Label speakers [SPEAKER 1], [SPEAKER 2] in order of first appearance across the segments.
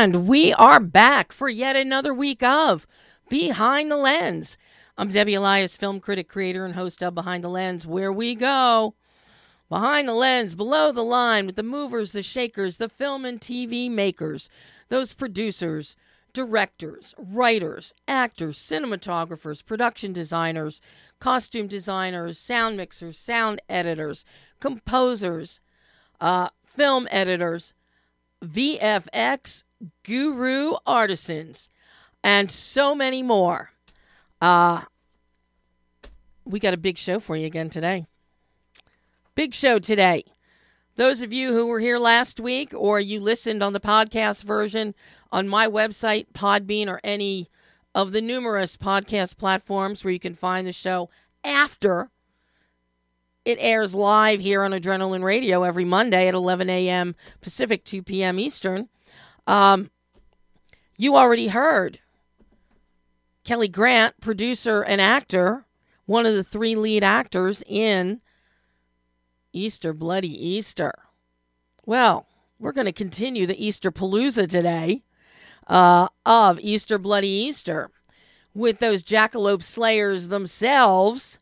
[SPEAKER 1] And we are back for yet another week of Behind the Lens. I'm Debbie Elias, film critic, creator, and host of Behind the Lens, where we go behind the lens, below the line, with the movers, the shakers, the film and TV makers, those producers, directors, writers, actors, cinematographers, production designers, costume designers, sound mixers, sound editors, composers, film editors, VFX guru artisans, and so many more. We got a big show for you again today. Big show today. Those of you who were here last week or you listened on the podcast version on my website, Podbean, or any of the numerous podcast platforms where you can find the show after it airs live here on Adrenaline Radio every Monday at 11 a.m. Pacific, 2 p.m. Eastern. You already heard Kelly Grant, producer and actor, one of the three lead actors in Easter Bloody Easter. Well, we're going to continue the Easter Palooza today of Easter Bloody Easter with those jackalope slayers themselves.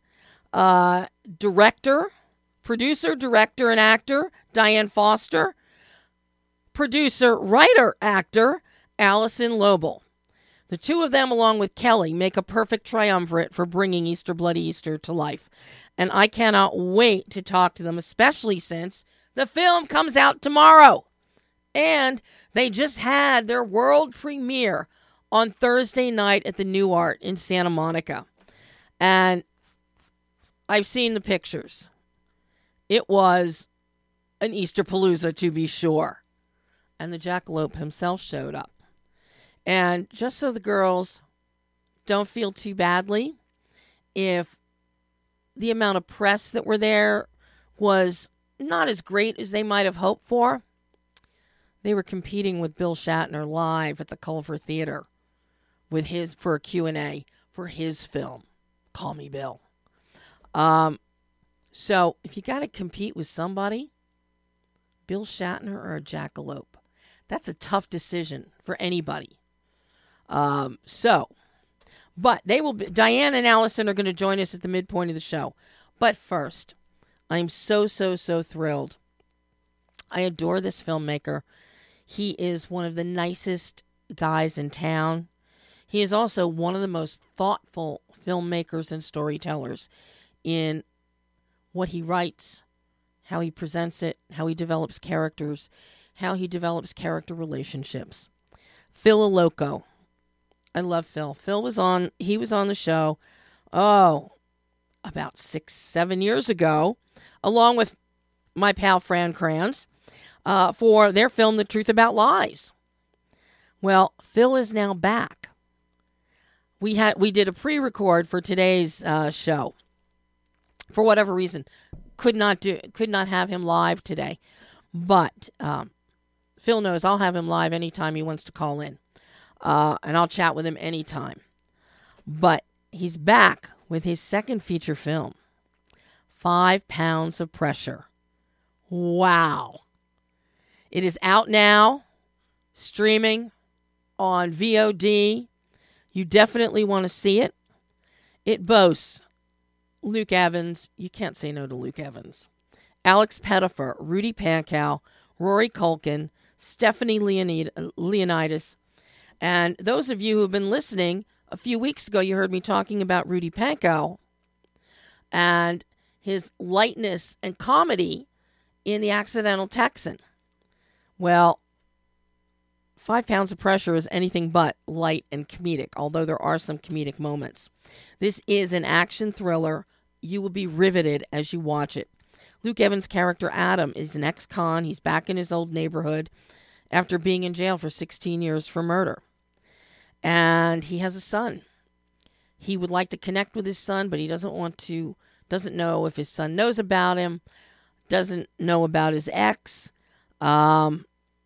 [SPEAKER 1] Producer, director, and actor Diane Foster. Producer, writer, actor Allison Lobel. The two of them, along with Kelly, make a perfect triumvirate for bringing Easter Bloody Easter to life. And I cannot wait to talk to them, especially since the film comes out tomorrow. And they just had their world premiere on Thursday night at the New Art in Santa Monica. And I've seen the pictures. It was an Easter Palooza, to be sure. And the jackalope himself showed up. And just so the girls don't feel too badly, if the amount of press that were there was not as great as they might have hoped for, they were competing with Bill Shatner live at the Culver Theater for a Q&A for his film, Call Me Bill. So if you got to compete with somebody, Bill Shatner or a jackalope, that's a tough decision for anybody. But Diane and Allison are going to join us at the midpoint of the show. But first, I'm so thrilled. I adore this filmmaker. He is one of the nicest guys in town. He is also one of the most thoughtful filmmakers and storytellers in what he writes, how he presents it, how he develops characters, how he develops character relationships. Phil Aloco. I love Phil. He was on the show, about 6-7 years ago, along with my pal Fran Kranz, for their film, The Truth About Lies. Well, Phil is now back. We did a pre-record for today's show. For whatever reason, could not have him live today. But Phil knows I'll have him live anytime he wants to call in. And I'll chat with him anytime. But he's back with his second feature film, 5 Pounds of Pressure. Wow. It is out now, streaming on VOD. You definitely want to see it. It boasts Luke Evans. You can't say no to Luke Evans. Alex Pettyfer, Rudy Pankow, Rory Culkin, Stephanie Leonidas. And those of you who have been listening, a few weeks ago you heard me talking about Rudy Pankow and his lightness and comedy in The Accidental Texan. Well, 5 Pounds of Pressure is anything but light and comedic, although there are some comedic moments. This is an action thriller. You will be riveted as you watch it. Luke Evans' character Adam is an ex-con. He's back in his old neighborhood after being in jail for 16 years for murder. And he has a son. He would like to connect with his son, but he doesn't know if his son knows about him, doesn't know about his ex. And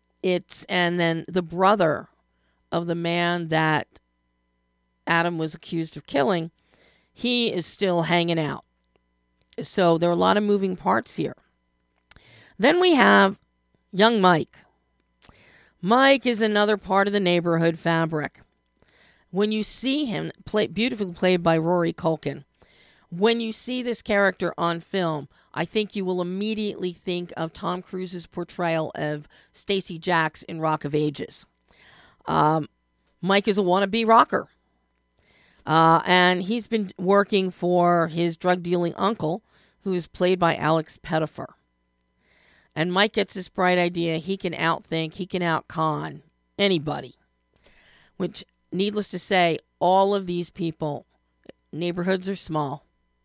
[SPEAKER 1] then the brother of the man that Adam was accused of killing, he is still hanging out. So there are a lot of moving parts here. Then we have young Mike. Mike is another part of the neighborhood fabric. When you see him, beautifully played by Rory Culkin, when you see this character on film, I think you will immediately think of Tom Cruise's portrayal of Stacey Jacks in Rock of Ages. Mike is a wannabe rocker. And he's been working for his drug-dealing uncle, who is played by Alex Pettyfer. And Mike gets this bright idea. He can outthink, he can outcon anybody. Which, needless to say, all of these people, neighborhoods are small.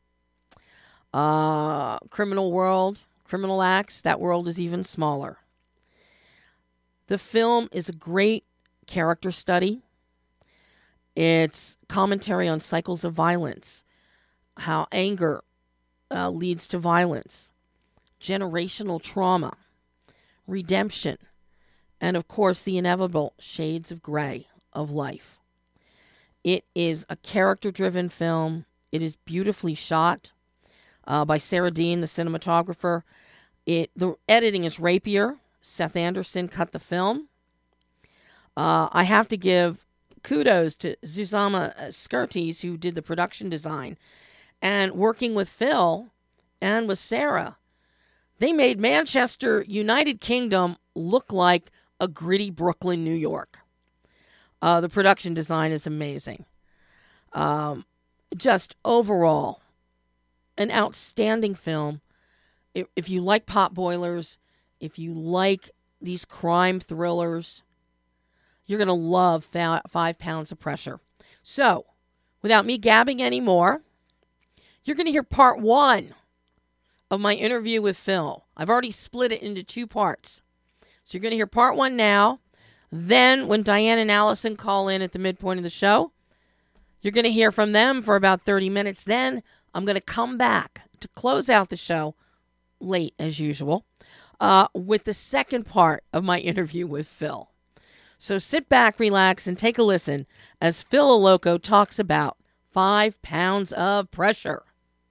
[SPEAKER 1] Criminal world, criminal acts, that world is even smaller. The film is a great character study. It's commentary on cycles of violence, how anger leads to violence, generational trauma, redemption, and of course the inevitable shades of gray of life. It is a character-driven film. It is beautifully shot by Sarah Dean, the cinematographer. The editing is rapier. Seth Anderson cut the film. I have to give kudos to Zuzana Skirtes, who did the production design. And working with Phil and with Sarah, they made Manchester, United Kingdom, look like a gritty Brooklyn, New York. The production design is amazing. Just overall, an outstanding film. If you like pot boilers, if you like these crime thrillers, you're going to love 5 Pounds of Pressure. So, without me gabbing anymore, you're going to hear part 1 of my interview with Phil. I've already split it into 2 parts. So you're going to hear part 1 now. Then, when Diane and Allison call in at the midpoint of the show, you're going to hear from them for about 30 minutes. Then, I'm going to come back to close out the show, late as usual, with the second part of my interview with Phil. So sit back, relax, and take a listen as Phil Aloco talks about 5 Pounds of Pressure.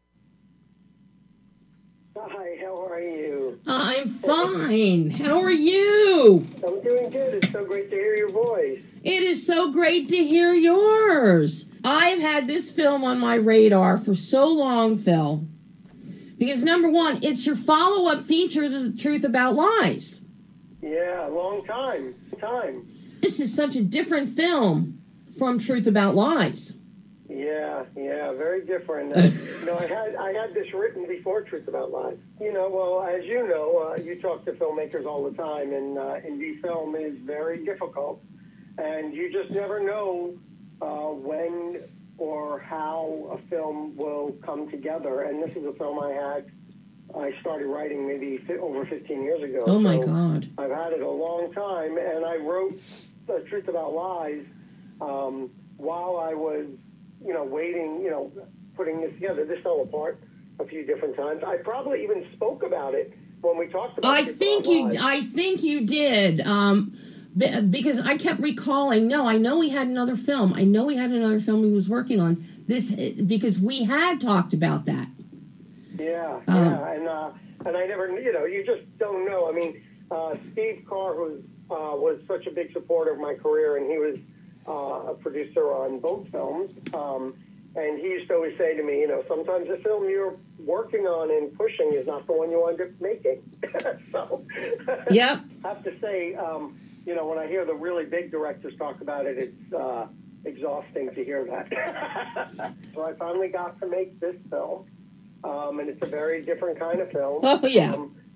[SPEAKER 2] Hi, how are you?
[SPEAKER 1] I'm fine. How are you?
[SPEAKER 2] I'm doing good. It's so great to hear your voice.
[SPEAKER 1] It is so great to hear yours. I've had this film on my radar for so long, Phil. Because number one, it's your follow-up feature to The Truth About Lies.
[SPEAKER 2] Yeah, long time.
[SPEAKER 1] This is such a different film from Truth About Lies.
[SPEAKER 2] Yeah, very different. I had this written before Truth About Lies. Well, as you know, you talk to filmmakers all the time, and indie film is very difficult, and you just never know when or how a film will come together. And this is a film I started writing maybe over 15 years ago.
[SPEAKER 1] Oh, my God.
[SPEAKER 2] I've had it a long time, and I wrote The Truth About Lies while I was, waiting, putting this together. This fell apart a few different times. I probably even spoke about it when we talked about it.
[SPEAKER 1] I think you did. Because I kept recalling, I know he had another film. I know he had another film he was working on. This, because we had talked about that.
[SPEAKER 2] Yeah, and I never, you just don't know. I mean, Steve Carr, who was such a big supporter of my career, and he was a producer on both films, and he used to always say to me, sometimes the film you're working on and pushing is not the one you wind up making. So,
[SPEAKER 1] yep.
[SPEAKER 2] I have to say, when I hear the really big directors talk about it, it's exhausting to hear that. So I finally got to make this film. And it's a very different kind of film.
[SPEAKER 1] Oh, yeah.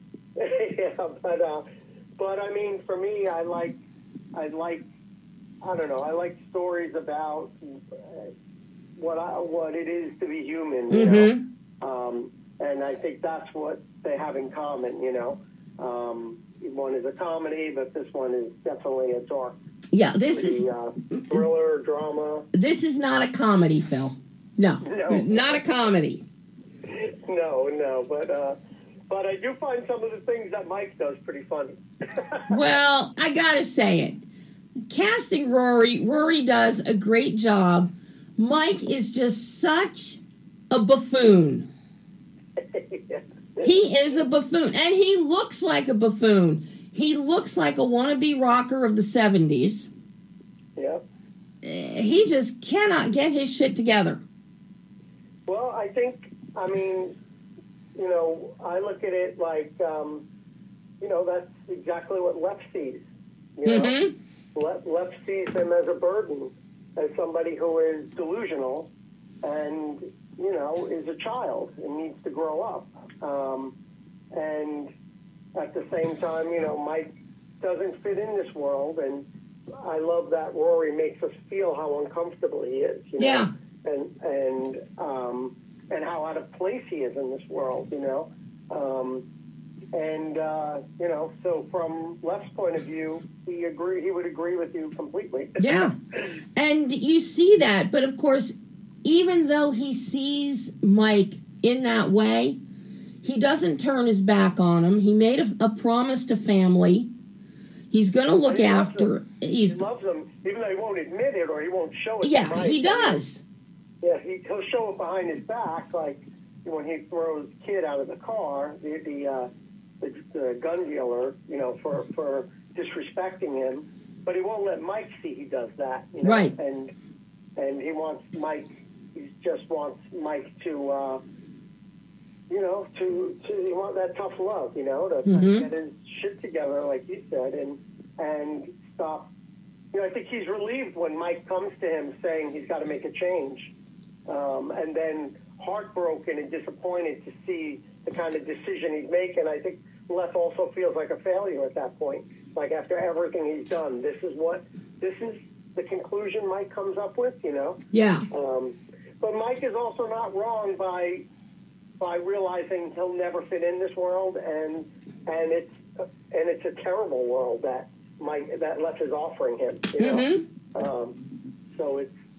[SPEAKER 2] But I mean, for me, I like stories about what it is to be human,
[SPEAKER 1] Mm-hmm.
[SPEAKER 2] And I think that's what they have in common, One is a comedy, but this one is definitely a dark, thriller, drama.
[SPEAKER 1] This is not a comedy, Phil. No, not a comedy.
[SPEAKER 2] No, but I do find some of the things that Mike does pretty funny.
[SPEAKER 1] Well, I gotta say it. Casting Rory does a great job. Mike is just such a buffoon.
[SPEAKER 2] Yeah.
[SPEAKER 1] He is a buffoon, and he looks like a buffoon. He looks like a wannabe rocker of the 70s.
[SPEAKER 2] Yeah.
[SPEAKER 1] He just cannot get his shit together.
[SPEAKER 2] Well, I mean, you know, I look at it like, you know, that's exactly what Lef sees. You know, Lef sees him as a burden, as somebody who is delusional and, you know, is a child and needs to grow up. And at the same time, you know, Mike doesn't fit in this world, and I love that Rory makes us feel how uncomfortable he is. You know?
[SPEAKER 1] Yeah.
[SPEAKER 2] And how out of place he is in this world, you know. You know, so from Lef's point of view, he would agree with you completely.
[SPEAKER 1] Yeah. And you see that, but of course, even though he sees Mike in that way, he doesn't turn his back on him. He made a promise to family. He's going to look after.
[SPEAKER 2] He loves them, even though he won't admit it or he won't show it.
[SPEAKER 1] Yeah, he does.
[SPEAKER 2] Yeah, he'll show it behind his back, like when he throws Kid out of the car, the gun dealer, you know, for disrespecting him. But he won't let Mike see he does that, you know?
[SPEAKER 1] Right?
[SPEAKER 2] And he wants Mike. He just wants Mike to. You know, to want that tough love, you know, to get his shit together, like you said, and stop. You know, I think he's relieved when Mike comes to him saying he's got to make a change, and then heartbroken and disappointed to see the kind of decision he's making. I think Lef also feels like a failure at that point. Like after everything he's done, this is the conclusion Mike comes up with, you know.
[SPEAKER 1] Yeah.
[SPEAKER 2] But Mike is also not wrong by realizing he'll never fit in this world, and it's a terrible world that Lef is offering him. You know? So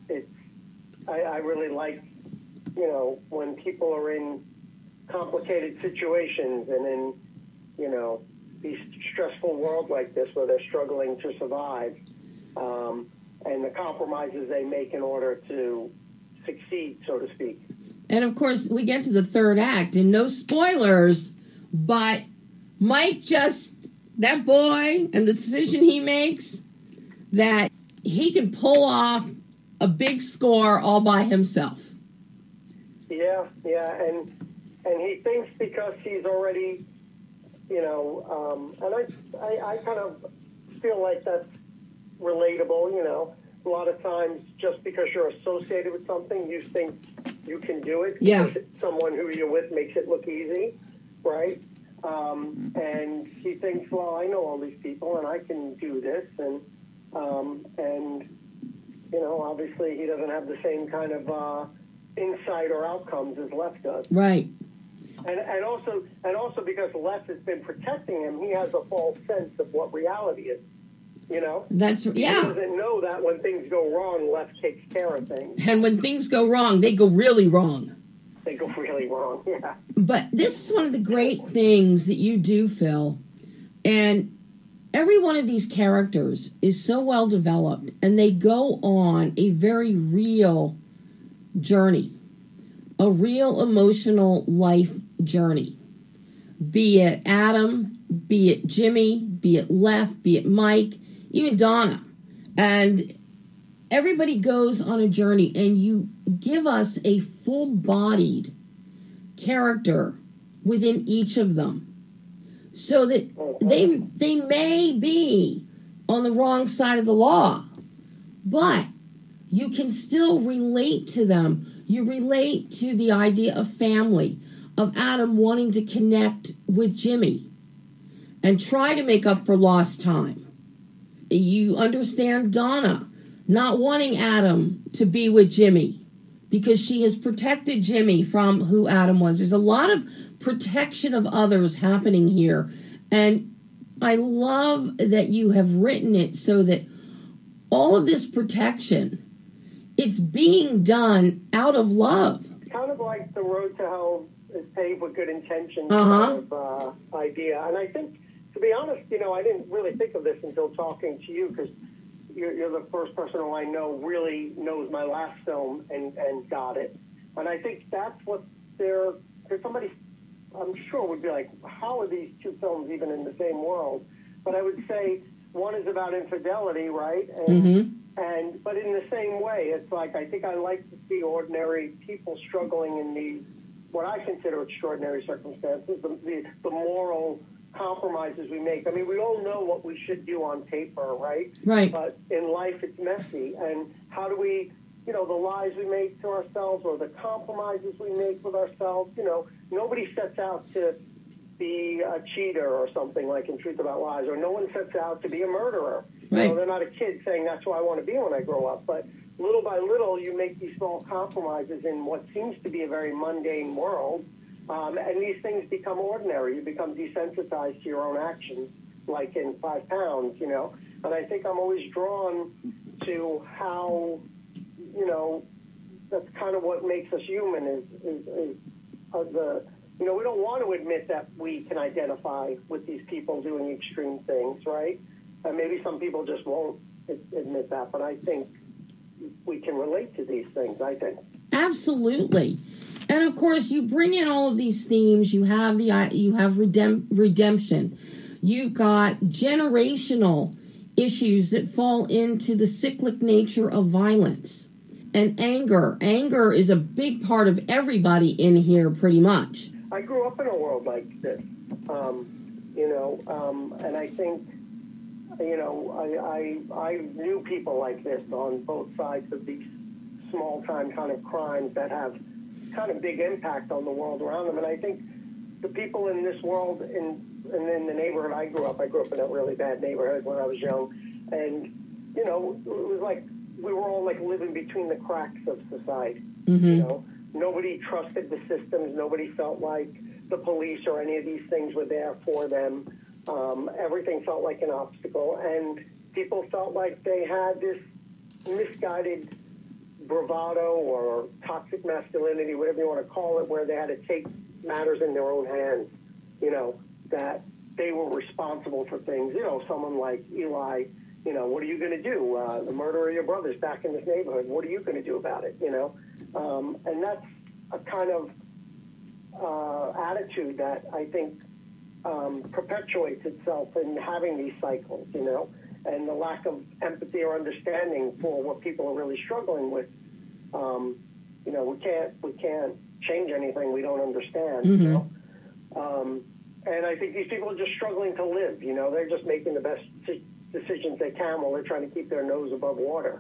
[SPEAKER 2] I really like, you know, when people are in complicated situations and in, you know, these stressful world like this where they're struggling to survive, and the compromises they make in order to succeed, so to speak.
[SPEAKER 1] And of course, we get to the third act, and no spoilers, but Mike that boy, and the decision he makes, that he can pull off a big score all by himself.
[SPEAKER 2] Yeah, and he thinks because he's already, you know, and I kind of feel like that's relatable, you know. A lot of times, just because you're associated with something, you think you can do it.
[SPEAKER 1] Yeah.
[SPEAKER 2] Because someone who you're with makes it look easy, right? And he thinks, well, I know all these people, and I can do this, and you know, obviously, he doesn't have the same kind of insight or outcomes as Lef does.
[SPEAKER 1] Right.
[SPEAKER 2] And also because Lef has been protecting him, he has a false sense of what reality is. You know? He doesn't know that when things go wrong, Lef takes care of things.
[SPEAKER 1] And when things go wrong, they go really wrong.
[SPEAKER 2] They go really wrong, yeah.
[SPEAKER 1] But this is one of the great things that you do, Phil. And every one of these characters is so well developed, and they go on a very real journey, a real emotional life journey. Be it Adam, be it Jimmy, be it Lef, be it Mike, even Donna. And everybody goes on a journey, and you give us a full-bodied character within each of them, so that they may be on the wrong side of the law, but you can still relate to them. You relate to the idea of family, of Adam wanting to connect with Jimmy and try to make up for lost time. You understand Donna not wanting Adam to be with Jimmy because she has protected Jimmy from who Adam was. There's a lot of protection of others happening here. And I love that you have written it so that all of this protection, it's being done out of love.
[SPEAKER 2] It's kind of like the road to hell is paved with good intentions kind of idea. And I think, to be honest, you know, I didn't really think of this until talking to you, because you're the first person who I know really knows my last film and got it. And I think that's what because somebody, I'm sure, would be like, how are these two films even in the same world? but I would say one is about infidelity, right? And but in the same way, it's like I think I like to see ordinary people struggling in these what I consider extraordinary circumstances, the moral compromises we make. I mean, we all know what we should do on paper, right?
[SPEAKER 1] Right.
[SPEAKER 2] But in life, it's messy. And how do we, the lies we make to ourselves or the compromises we make with ourselves, nobody sets out to be a cheater or something like in Truth About Lies, or no one sets out to be a murderer.
[SPEAKER 1] Right.
[SPEAKER 2] They're not a kid saying that's who I want to be when I grow up. But little by little, you make these small compromises in what seems to be a very mundane world. And these things become ordinary. You become desensitized to your own actions, like in 5 pounds, And I think I'm always drawn to how, that's kind of what makes us human is we don't want to admit that we can identify with these people doing extreme things, right? And maybe some people just won't admit that, but I think we can relate to these things, I think.
[SPEAKER 1] Absolutely. And of course, you bring in all of these themes. You have redemption. You've got generational issues that fall into the cyclic nature of violence and anger. Anger is a big part of everybody in here, pretty much.
[SPEAKER 2] I grew up in a world like this, and I think, I knew people like this on both sides of these small-time kind of crimes that have kind of big impact on the world around them. And I think the people in this world, and in the neighborhood I grew up in a really bad neighborhood when I was young, and, it was like we were all like living between the cracks of society, Nobody trusted the systems. Nobody felt like the police or any of these things were there for them. Everything felt like an obstacle, and people felt like they had this misguided bravado or toxic masculinity, whatever you want to call it, where they had to take matters in their own hands, that they were responsible for things. Someone like Eli, what are you going to do? The murder of your brother's back in this neighborhood. What are you going to do about it? And that's a kind of attitude that I think perpetuates itself in having these cycles, and the lack of empathy or understanding for what people are really struggling with. We can't change anything we don't understand. And I think these people are just struggling to live. They're just making the best decisions they can while they're trying to keep their nose above water.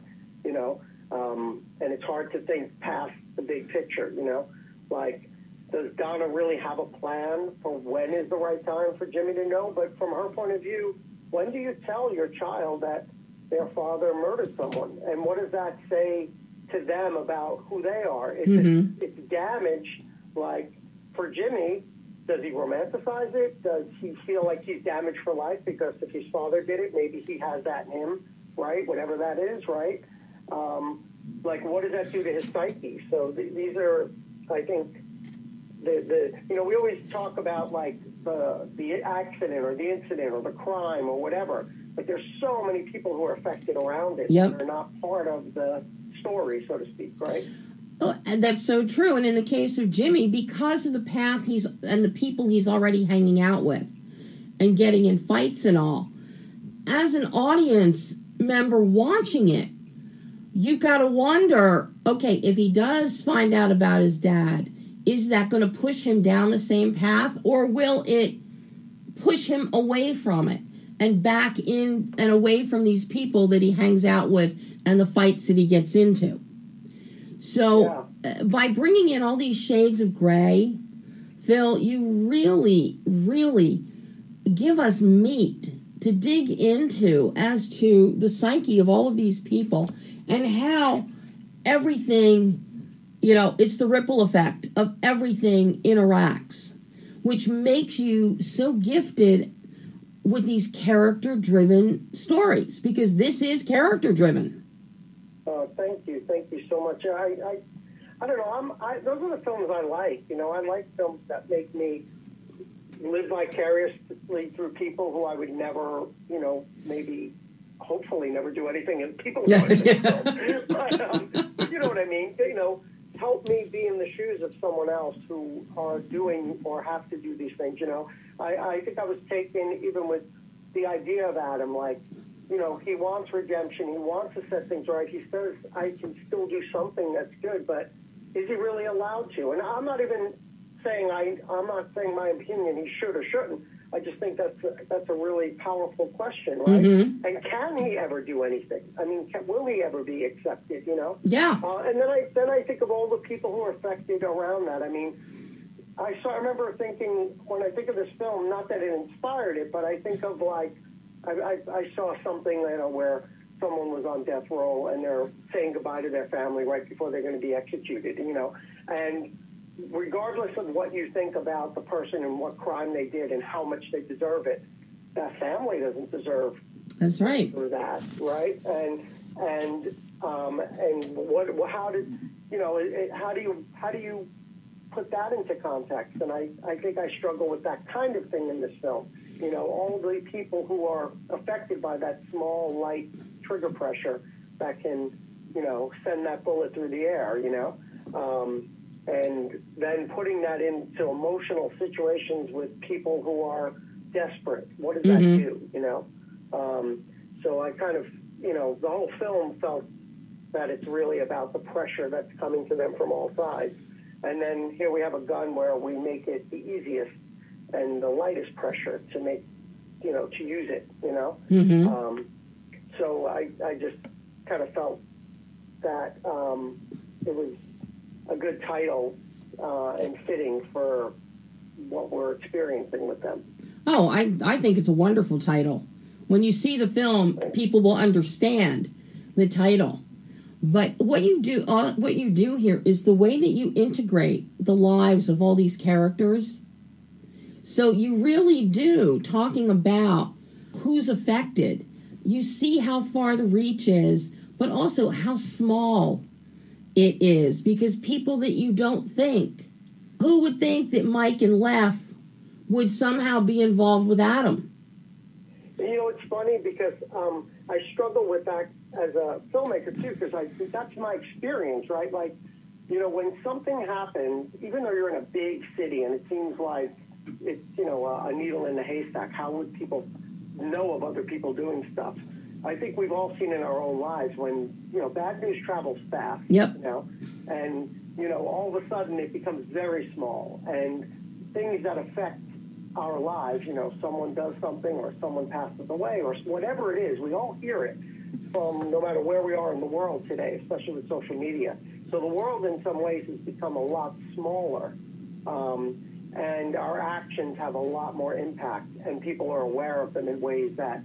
[SPEAKER 2] And it's hard to think past the big picture. Like, does Donna really have a plan for when is the right time for Jimmy to know? But from her point of view, when do you tell your child that their father murdered someone? And what does that say to them about who they are? It's damage. Like, for Jimmy, does he romanticize it? Does he feel like he's damaged for life because if his father did it, maybe he has that in him, right? Whatever that is, right? What does that do to his psyche? So these are, I think, we always talk about like the accident or the incident or the crime or whatever, but there's so many people who are affected around it that are not part of the story, so to speak, right?
[SPEAKER 1] Oh, and that's so true. And in the case of Jimmy, because of the path and the people he's already hanging out with and getting in fights and all, as an audience member watching it, you've got to wonder, okay, if he does find out about his dad, is that going to push him down the same path, or will it push him away from it and back in and away from these people that he hangs out with and the fights that he gets into? So by bringing in all these shades of gray, Phil, you really, really give us meat to dig into as to the psyche of all of these people and how everything, it's the ripple effect of everything interacts, which makes you so gifted with these character-driven stories, because this is character-driven.
[SPEAKER 2] Thank you so much. I don't know. Those are the films I like. I like films that make me live vicariously through people who I would never, maybe, hopefully, never do anything as people do. But you know what I mean. Help me be in the shoes of someone else who are doing or have to do these things. I think I was taken even with the idea of Adam, like, you know, he wants redemption. He wants to set things right. He says, I can still do something that's good, but is he really allowed to? And I'm not even saying I'm not saying my opinion he should or shouldn't. I just think that's a really powerful question, right?
[SPEAKER 3] Mm-hmm.
[SPEAKER 2] And can he ever do anything? I mean, will he ever be accepted? You know?
[SPEAKER 3] Yeah.
[SPEAKER 2] And then I think of all the people who are affected around that. I mean, I remember thinking when I think of this film, not that it inspired it, but I think of like I saw something, you know, where someone was on death row and they're saying goodbye to their family right before they're going to be executed, you know, and regardless of what you think about the person and what crime they did and how much they deserve it, that family doesn't deserve
[SPEAKER 3] That's right.
[SPEAKER 2] for that, right? And what how did you know? How do you put that into context? And I think I struggle with that kind of thing in this film. You know, all the people who are affected by that small, light trigger pressure that can, you know, send that bullet through the air. You know. And then putting that into emotional situations with people who are desperate. What does that do, you know? So I kind of, you know, the whole film felt that it's really about the pressure that's coming to them from all sides. And then here we have a gun where we make it the easiest and the lightest pressure to make, you know, to use it, you know?
[SPEAKER 3] Mm-hmm.
[SPEAKER 2] So I just kind of felt that it was a good title and fitting for what we're experiencing with them.
[SPEAKER 3] Oh, I think it's a wonderful title. When you see the film, people will understand the title. But what you do here is the way that you integrate the lives of all these characters. So you really do, talking about who's affected. You see how far the reach is, but also how small it is, because people that you don't think, who would think that Mike and Leff would somehow be involved with Adam?
[SPEAKER 2] You know, it's funny because I struggle with that as a filmmaker too, because that's my experience, right? Like, you know, when something happens, even though you're in a big city and it seems like it's, you know, a needle in the haystack, how would people know of other people doing stuff? I think we've all seen in our own lives when, you know, bad news travels fast,
[SPEAKER 3] Yep.
[SPEAKER 2] you know, and, you know, all of a sudden it becomes very small, and things that affect our lives, you know, someone does something or someone passes away or whatever it is, we all hear it from no matter where we are in the world today, especially with social media. So the world in some ways has become a lot smaller, and our actions have a lot more impact, and people are aware of them in ways that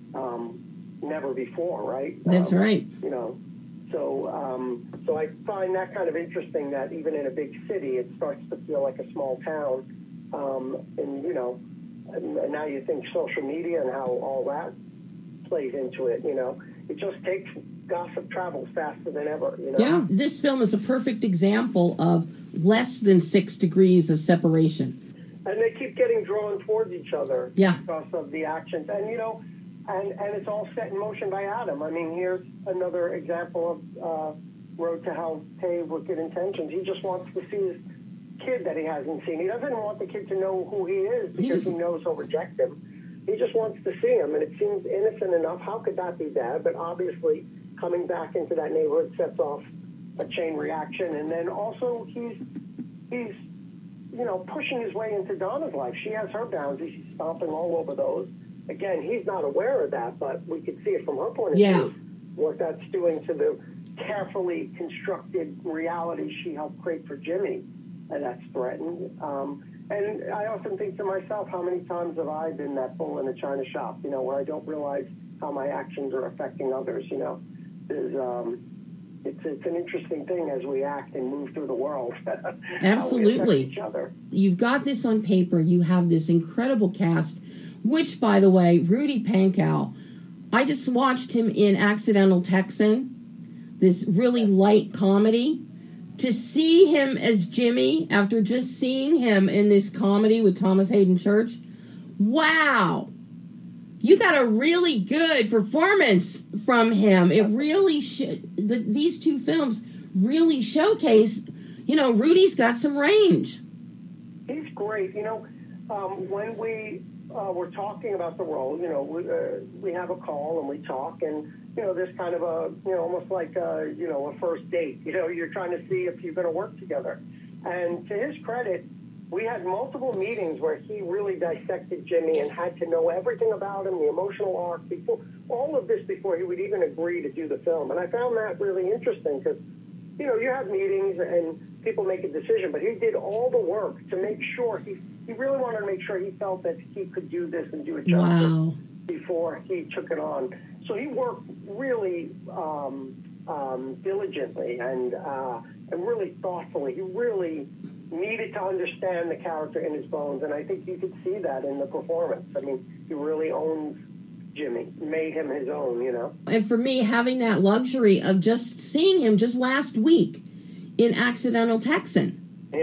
[SPEAKER 2] never before, right?
[SPEAKER 3] That's right.
[SPEAKER 2] You know, so I find that kind of interesting that even in a big city, it starts to feel like a small town. And, you know, and now you think social media and how all that plays into it, you know. It just takes, gossip travels faster than ever, you know.
[SPEAKER 3] Yeah, this film is a perfect example of less than 6 degrees of separation.
[SPEAKER 2] And they keep getting drawn towards each other
[SPEAKER 3] Yeah.
[SPEAKER 2] because of the actions. And, you know, and it's all set in motion by Adam. I mean, here's another example of Road to Hell paved with good intentions. He just wants to see his kid that he hasn't seen. He doesn't want the kid to know who he is because he knows he'll reject him. He just wants to see him, and it seems innocent enough. How could that be bad? But obviously, coming back into that neighborhood sets off a chain reaction. And then also, he's you know, pushing his way into Donna's life. She has her boundaries. She's stomping all over those. Again, he's not aware of that, but we could see it from her point of view, what that's doing to the carefully constructed reality she helped create for Jimmy, and that's threatened. And I often think to myself, how many times have I been that bull in a china shop, you know, where I don't realize how my actions are affecting others, you know. It's an interesting thing as we act and move through the world.
[SPEAKER 3] Absolutely.
[SPEAKER 2] How we affect each other.
[SPEAKER 3] You've got this on paper. You have this incredible cast, which, by the way, Rudy Pankow, I just watched him in Accidental Texan, this really light comedy. To see him as Jimmy after just seeing him in this comedy with Thomas Hayden Church, wow. You got a really good performance from him. It really these two films really showcase, you know, Rudy's got some range.
[SPEAKER 2] He's great. You know, when we we're talking about the role. You know, we have a call and we talk, and you know, there's kind of a, you know, almost like a, you know, a first date. You know, you're trying to see if you're going to work together. And to his credit, we had multiple meetings where he really dissected Jimmy and had to know everything about him, the emotional arc, before all of this before he would even agree to do the film. And I found that really interesting because, you know, you have meetings and people make a decision, but he did all the work to make sure he really wanted to make sure he felt that he could do this and do it justice before he took it on. So he worked really diligently and really thoughtfully. He really needed to understand the character in his bones, and I think you could see that in the performance. I mean, he really owns Jimmy, made him his own, you know.
[SPEAKER 3] And for me, having that luxury of just seeing him just last week in Accidental Texan,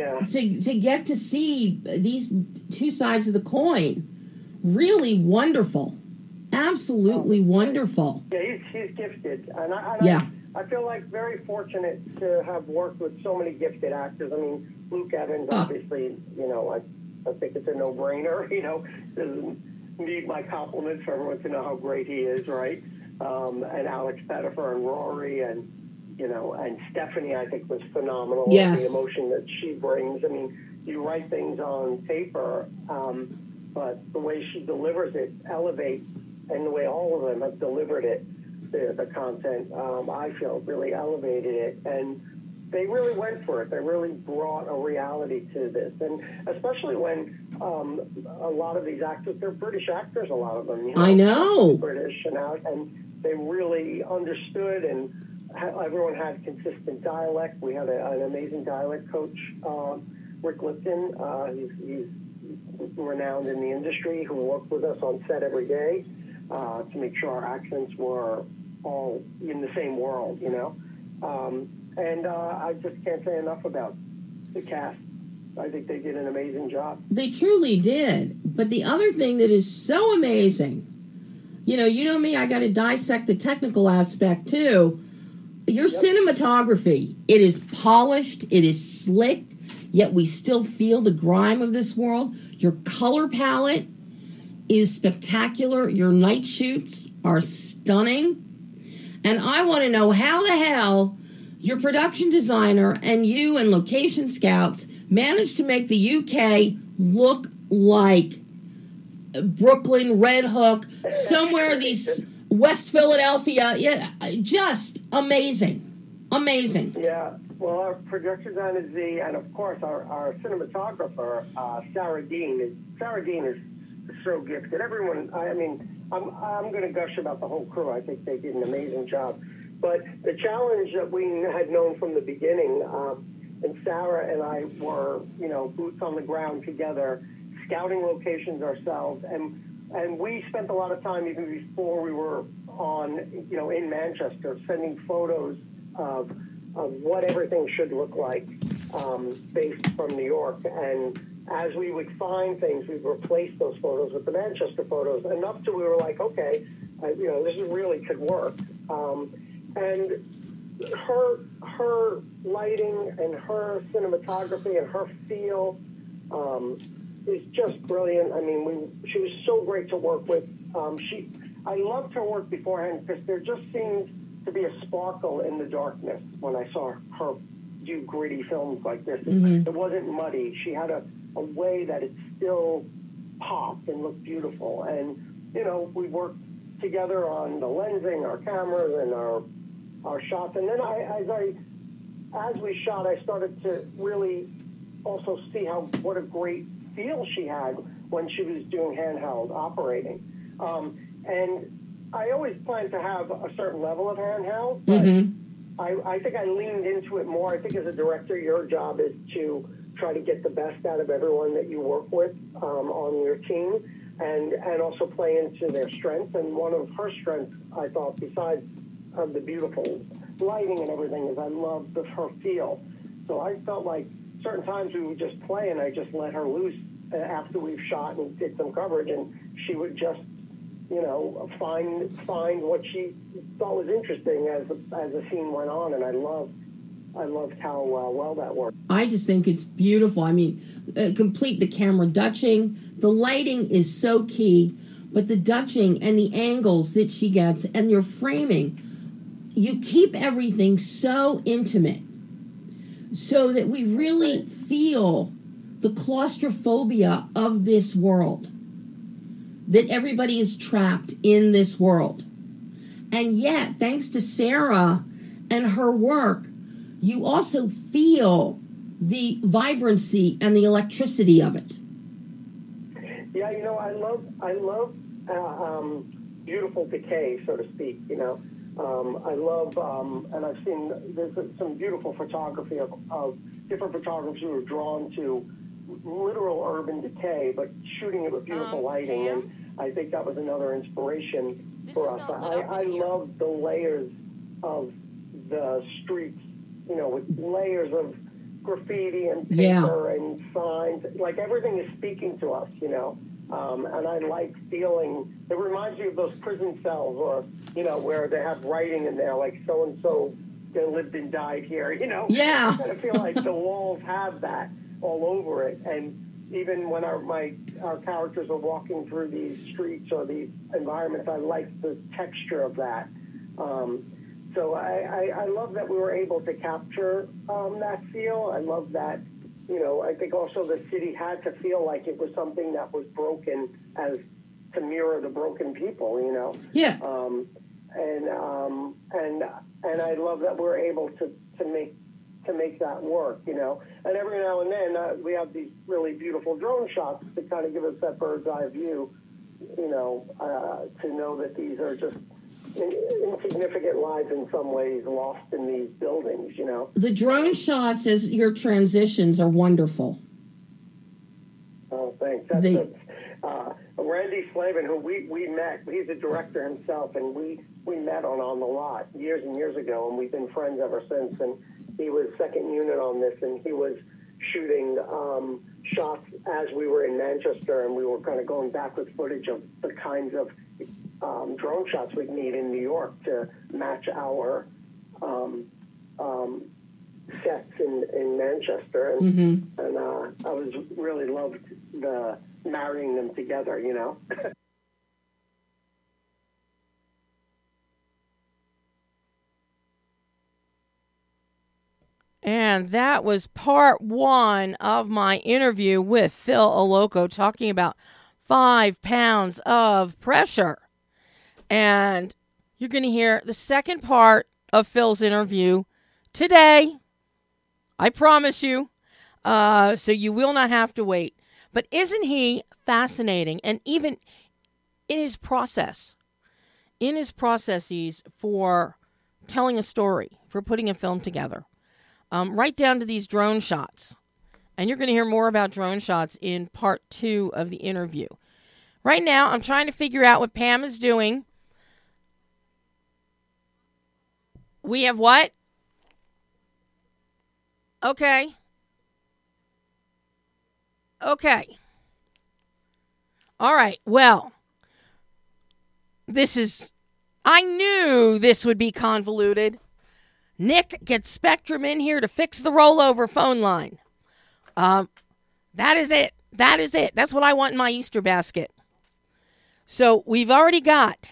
[SPEAKER 3] to get to see these two sides of the coin, really wonderful, absolutely wonderful.
[SPEAKER 2] Yeah, he's gifted, and I feel like very fortunate to have worked with so many gifted actors. I mean, Luke Evans, obviously, you know, I think it's a no-brainer. You know, doesn't need my compliments for everyone to know how great he is, right? And Alex Pettifer and Rory and, you know, and Stephanie, I think, was phenomenal.
[SPEAKER 3] Yes.
[SPEAKER 2] The emotion that she brings. I mean, you write things on paper, but the way she delivers it elevates, and the way all of them have delivered it, the content, I feel really elevated it. And they really went for it. They really brought a reality to this. And especially when a lot of these actors, they're British actors, a lot of them. You know,
[SPEAKER 3] I know.
[SPEAKER 2] British, and they really understood, and everyone had consistent dialect. We had an amazing dialect coach, Rick Lipton. He's renowned in the industry, who worked with us on set every day to make sure our accents were all in the same world, you know. And I just can't say enough about the cast. I think they did an amazing job.
[SPEAKER 3] They truly did. But the other thing that is so amazing, you know me, I got to dissect the technical aspect too. Your cinematography, it is polished, it is slick, yet we still feel the grime of this world. Your color palette is spectacular. Your night shoots are stunning. And I want to know how the hell your production designer and you and location scouts managed to make the UK look like Brooklyn, Red Hook, somewhere these West Philadelphia. Yeah, just amazing. Amazing.
[SPEAKER 2] Yeah. Well, our production designer Z, and of course our cinematographer, Sarah Dean is so gifted. Everyone, I mean, I'm going to gush about the whole crew. I think they did an amazing job. But the challenge that we had known from the beginning, and Sarah and I were, you know, boots on the ground together, scouting locations ourselves, and we spent a lot of time even before we were on, you know, in Manchester, sending photos of what everything should look like based from New York. And as we would find things, we'd replace those photos with the Manchester photos, enough till we were like, okay, you know, this really could work. And her lighting and her cinematography and her feel is just brilliant. I mean, she was so great to work with. I loved her work beforehand because there just seemed to be a sparkle in the darkness when I saw her do gritty films like this. It wasn't muddy. She had a way that it still popped and looked beautiful. And, you know, we worked together on the lensing, our cameras, and our shots. And then as we shot, I started to really also see what a great feel she had when she was doing handheld operating. And I always planned to have a certain level of handheld, but I think I leaned into it more. I think as a director, your job is to try to get the best out of everyone that you work with on your team, and also play into their strengths. And one of her strengths, I thought, besides the beautiful lighting and everything, is I loved her feel. So I felt like certain times we would just play, and I just let her loose after we've shot and did some coverage, and she would just, you know, find what she thought was interesting as the scene went on. And I loved I loved how well that worked.
[SPEAKER 3] I just think it's beautiful. I mean, complete the camera dutching. The lighting is so key, but the dutching and the angles that she gets and your framing, you keep everything so intimate so that we really feel the claustrophobia of this world, that everybody is trapped in this world. And yet, thanks to Sarah and her work, you also feel the vibrancy and the electricity of it.
[SPEAKER 2] Yeah, you know, I love beautiful decay, so to speak. You know, I love, and I've seen there's some beautiful photography of different photographers who are drawn to literal urban decay, but shooting it with beautiful lighting.
[SPEAKER 1] Pam?
[SPEAKER 2] And I think that was another inspiration
[SPEAKER 1] This
[SPEAKER 2] for
[SPEAKER 1] is
[SPEAKER 2] us.
[SPEAKER 1] not lit up
[SPEAKER 2] I
[SPEAKER 1] in here.
[SPEAKER 2] love the layers of the streets, you know, with layers of graffiti and paper and signs. Like, everything is speaking to us, you know. And I like feeling, it reminds me of those prison cells, or, you know, where they have writing in there, like so-and-so, they lived and died here, you know.
[SPEAKER 3] Yeah.
[SPEAKER 2] I kind of feel like the walls have that all over it. And even when our characters are walking through these streets or these environments, I like the texture of that. So I love that we were able to capture that feel. I love that, you know, I think also the city had to feel like it was something that was broken, as to mirror the broken people, you know.
[SPEAKER 3] Yeah.
[SPEAKER 2] And I love that we're able to make that work, you know. And every now and then we have these really beautiful drone shots to kind of give us that bird's eye view, you know, to know that these are just insignificant lives in some ways lost in these buildings, you know.
[SPEAKER 3] The drone shots as your transitions are wonderful.
[SPEAKER 2] Oh, thanks. That's Randy Slavin, who we met. He's a director himself, and we met on the lot years and years ago, and we've been friends ever since. And he was second unit on this, and he was shooting shots as we were in Manchester, and we were kind of going back with footage of the kinds of drone shots we'd need in New York to match our sets in Manchester. And, and I was really loved the marrying them together, you know.
[SPEAKER 1] And that was part one of my interview with Phil Oloco, talking about 5 pounds of pressure. And you're going to hear the second part of Phil's interview today. I promise you. So you will not have to wait. But isn't he fascinating? And even in his processes for telling a story, for putting a film together, right down to these drone shots. And you're going to hear more about drone shots in part 2 of the interview. Right now, I'm trying to figure out what Pam is doing. We have what? Okay. All right. Well, I knew this would be convoluted. Nick, get Spectrum in here to fix the rollover phone line. That is it. That's what I want in my Easter basket. So we've got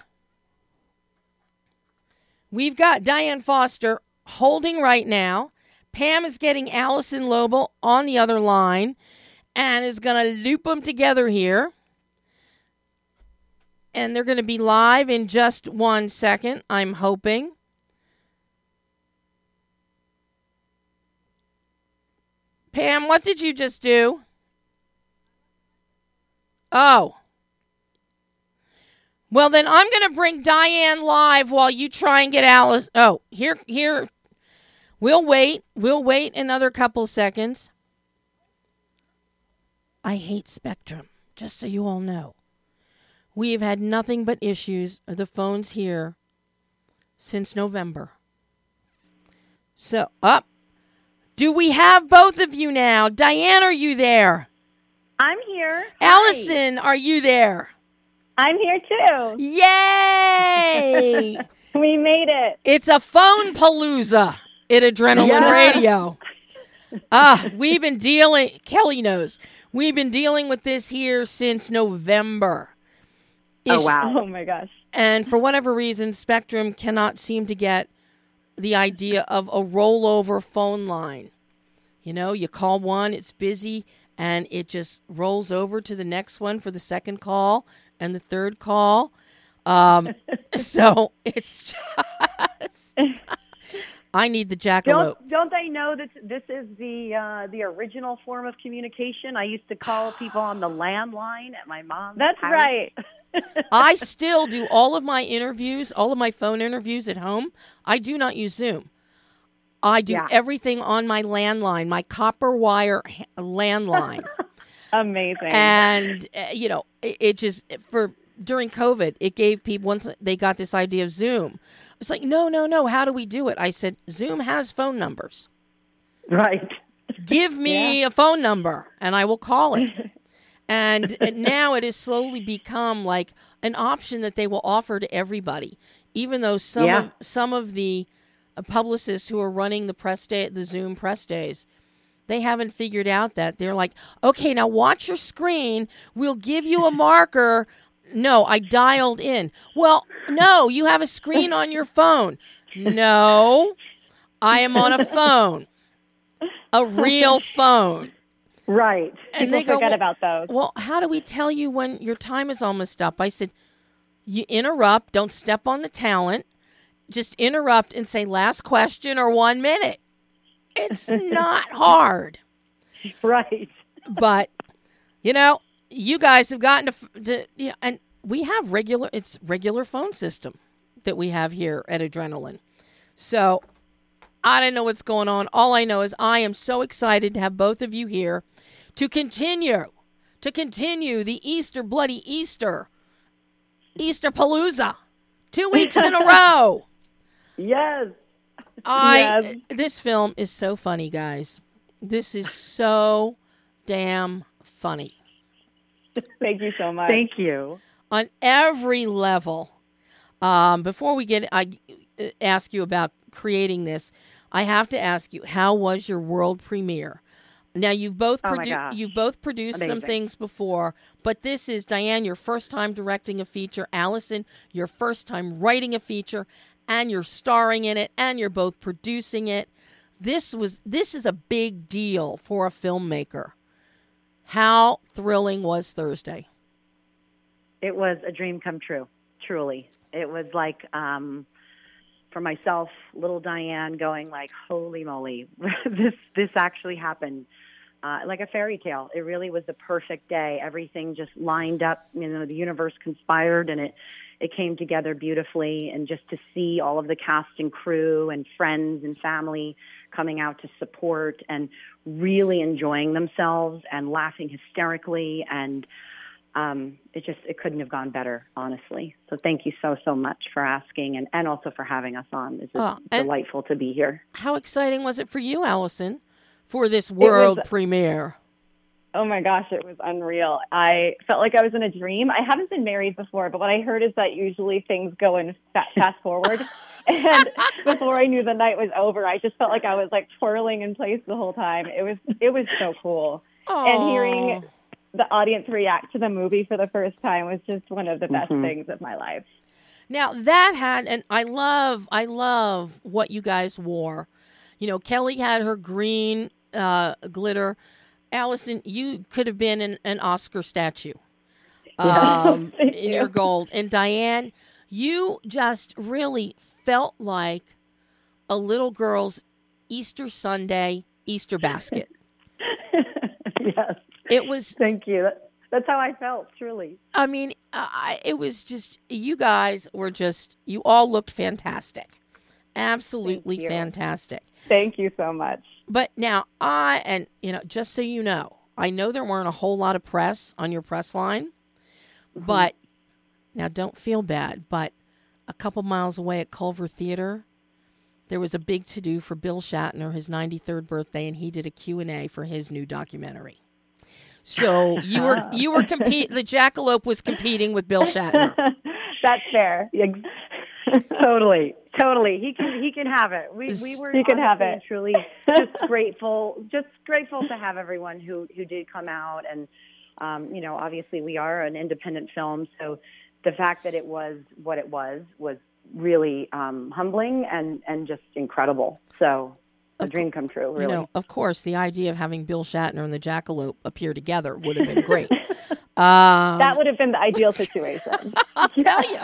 [SPEAKER 1] Diane Foster holding right now. Pam is getting Allison Lobel on the other line and is going to loop them together here. And they're going to be live in just 1 second, I'm hoping. Pam, what did you just do? Oh. Well, then I'm going to bring Diane live while you try and get Alice. Oh, here. We'll wait another couple seconds. I hate Spectrum, just so you all know. We have had nothing but issues with the phones here since November. So, do we have both of you now? Diane, are you there?
[SPEAKER 4] I'm here.
[SPEAKER 1] Allison, are you there?
[SPEAKER 4] I'm here too.
[SPEAKER 1] Yay!
[SPEAKER 4] We made it.
[SPEAKER 1] It's a phone palooza. at Adrenaline
[SPEAKER 4] Yeah.
[SPEAKER 1] Radio. We've been Kelly knows, we've been dealing with this here since November.
[SPEAKER 5] Oh, wow.
[SPEAKER 4] Oh my gosh.
[SPEAKER 1] And for whatever reason, Spectrum cannot seem to get the idea of a rollover phone line. You know, you call one, it's busy, and it just rolls over to the next one for the second call and the third call. So it's just... I need the jackalope.
[SPEAKER 5] Don't they know that this is the original form of communication? I used to call people on the landline at my mom's
[SPEAKER 4] That's
[SPEAKER 5] house.
[SPEAKER 4] right.
[SPEAKER 1] I still do all of my interviews, all of my phone interviews at home. I do not use Zoom. I do everything on my landline, my copper wire landline.
[SPEAKER 4] Amazing.
[SPEAKER 1] And, it just, during COVID, it gave people, once they got this idea of Zoom, it's like, no, how do we do it? I said, Zoom has phone numbers.
[SPEAKER 5] Right.
[SPEAKER 1] Give me a phone number, and I will call it. And now it has slowly become like an option that they will offer to everybody, even though some of the publicists who are running the Zoom press days, they haven't figured out that. They're like, okay, now watch your screen. We'll give you a marker. No, I dialed in. Well, no, you have a screen on your phone. No, I am on a phone, a real phone.
[SPEAKER 5] Right.
[SPEAKER 1] And
[SPEAKER 4] People
[SPEAKER 1] they go,
[SPEAKER 4] forget about those.
[SPEAKER 1] well, how do we tell you when your time is almost up? I said, you interrupt. Don't step on the talent. Just interrupt and say last question or 1 minute. It's not hard.
[SPEAKER 5] Right.
[SPEAKER 1] But, you guys have gotten to and we have regular phone system that we have here at Adrenaline. So I don't know what's going on. All I know is I am so excited to have both of you here to continue the Bloody Easter Palooza 2 weeks in a row.
[SPEAKER 5] Yes.
[SPEAKER 1] This film is so funny, guys. This is so damn funny.
[SPEAKER 4] Thank you so much.
[SPEAKER 5] Thank you.
[SPEAKER 1] On every level. Before I ask you about creating this, I have to ask you, how was your world premiere? Now, you've both produced some things before, but this is, Diane, your first time directing a feature. Allison, your first time writing a feature, and you're starring in it, and you're both producing it. This is a big deal for a filmmaker. How thrilling was Thursday?
[SPEAKER 5] It was a dream come true, truly. It was like, for myself, little Diane going like, holy moly, this actually happened. Like a fairy tale. It really was the perfect day. Everything just lined up. The universe conspired, and it came together beautifully. And just to see all of the cast and crew and friends and family coming out to support and really enjoying themselves and laughing hysterically, and it couldn't have gone better, honestly. So thank you so much for asking and also for having us on. It's delightful to be here.
[SPEAKER 1] How exciting was it for you, Allison, for this world premiere?
[SPEAKER 4] Oh my gosh, it was unreal. I felt like I was in a dream. I haven't been married before, but what I heard is that usually things go in fast forward. And before I knew the night was over, I just felt like I was like twirling in place the whole time. It was so cool.
[SPEAKER 1] Aww.
[SPEAKER 4] And hearing the audience react to the movie for the first time was just one of the best things of my life.
[SPEAKER 1] Now and I love what you guys wore. Kelly had her green glitter. Allison, you could have been an Oscar statue in your gold. And Diane, you just really felt like a little girl's Easter Sunday Easter basket.
[SPEAKER 5] Yes.
[SPEAKER 1] It was.
[SPEAKER 5] Thank you. That's how I felt, truly.
[SPEAKER 1] I mean, it was just, you guys were you all looked fantastic. Absolutely fantastic.
[SPEAKER 4] Thank you so much.
[SPEAKER 1] But now just so you know, I know there weren't a whole lot of press on your press line, but now don't feel bad, but a couple miles away at Culver Theater, there was a big to-do for Bill Shatner, his 93rd birthday, and he did a Q&A for his new documentary. So you were the Jackalope was competing with Bill Shatner.
[SPEAKER 4] That's fair.
[SPEAKER 5] Totally. He can have it. We were
[SPEAKER 4] He can have
[SPEAKER 5] honestly
[SPEAKER 4] it.
[SPEAKER 5] and truly just grateful to have everyone who did come out. And, obviously we are an independent film. So the fact that it was what it was really humbling and just incredible. So a dream come true, really.
[SPEAKER 1] Of course, the idea of having Bill Shatner and the Jackalope appear together would have been great.
[SPEAKER 4] That would have been the ideal situation.
[SPEAKER 1] I'll tell you.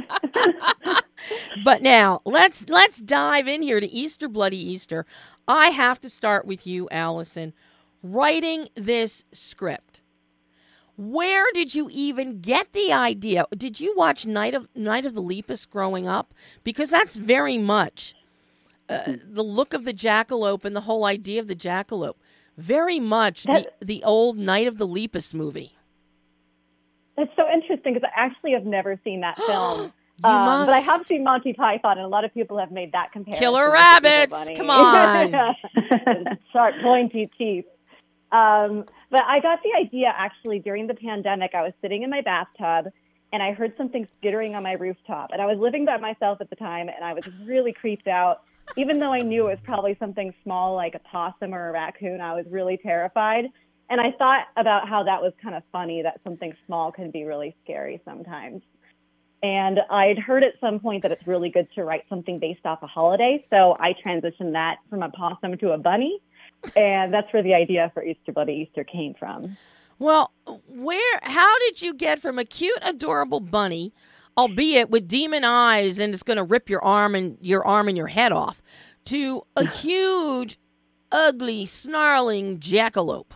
[SPEAKER 1] But now let's dive in here to Easter Bloody Easter. I have to start with you, Allison, writing this script. Where did you even get the idea? Did you watch Night of the Lepus growing up? Because that's very much the look of the jackalope and the whole idea of the jackalope. Very much the old Night of the Lepus movie.
[SPEAKER 4] That's so interesting because I actually have never seen that film.
[SPEAKER 1] You must.
[SPEAKER 4] But I have seen Monty Python, and a lot of people have made that comparison.
[SPEAKER 1] Killer
[SPEAKER 4] with
[SPEAKER 1] rabbits,
[SPEAKER 4] Evil Bunny.
[SPEAKER 1] come on.
[SPEAKER 4] Sharp, pointy teeth. But I got the idea actually during the pandemic. I was sitting in my bathtub, and I heard something skittering on my rooftop. And I was living by myself at the time, and I was really creeped out. Even though I knew it was probably something small like a possum or a raccoon, I was really terrified. And I thought about how that was kind of funny, that something small can be really scary sometimes. And I'd heard at some point that it's really good to write something based off a holiday. So I transitioned that from a possum to a bunny. And that's where the idea for Easter Bloody Easter came from.
[SPEAKER 1] Well, how did you get from a cute, adorable bunny, albeit with demon eyes and it's going to rip your arm and your head off, to a huge, ugly, snarling jackalope?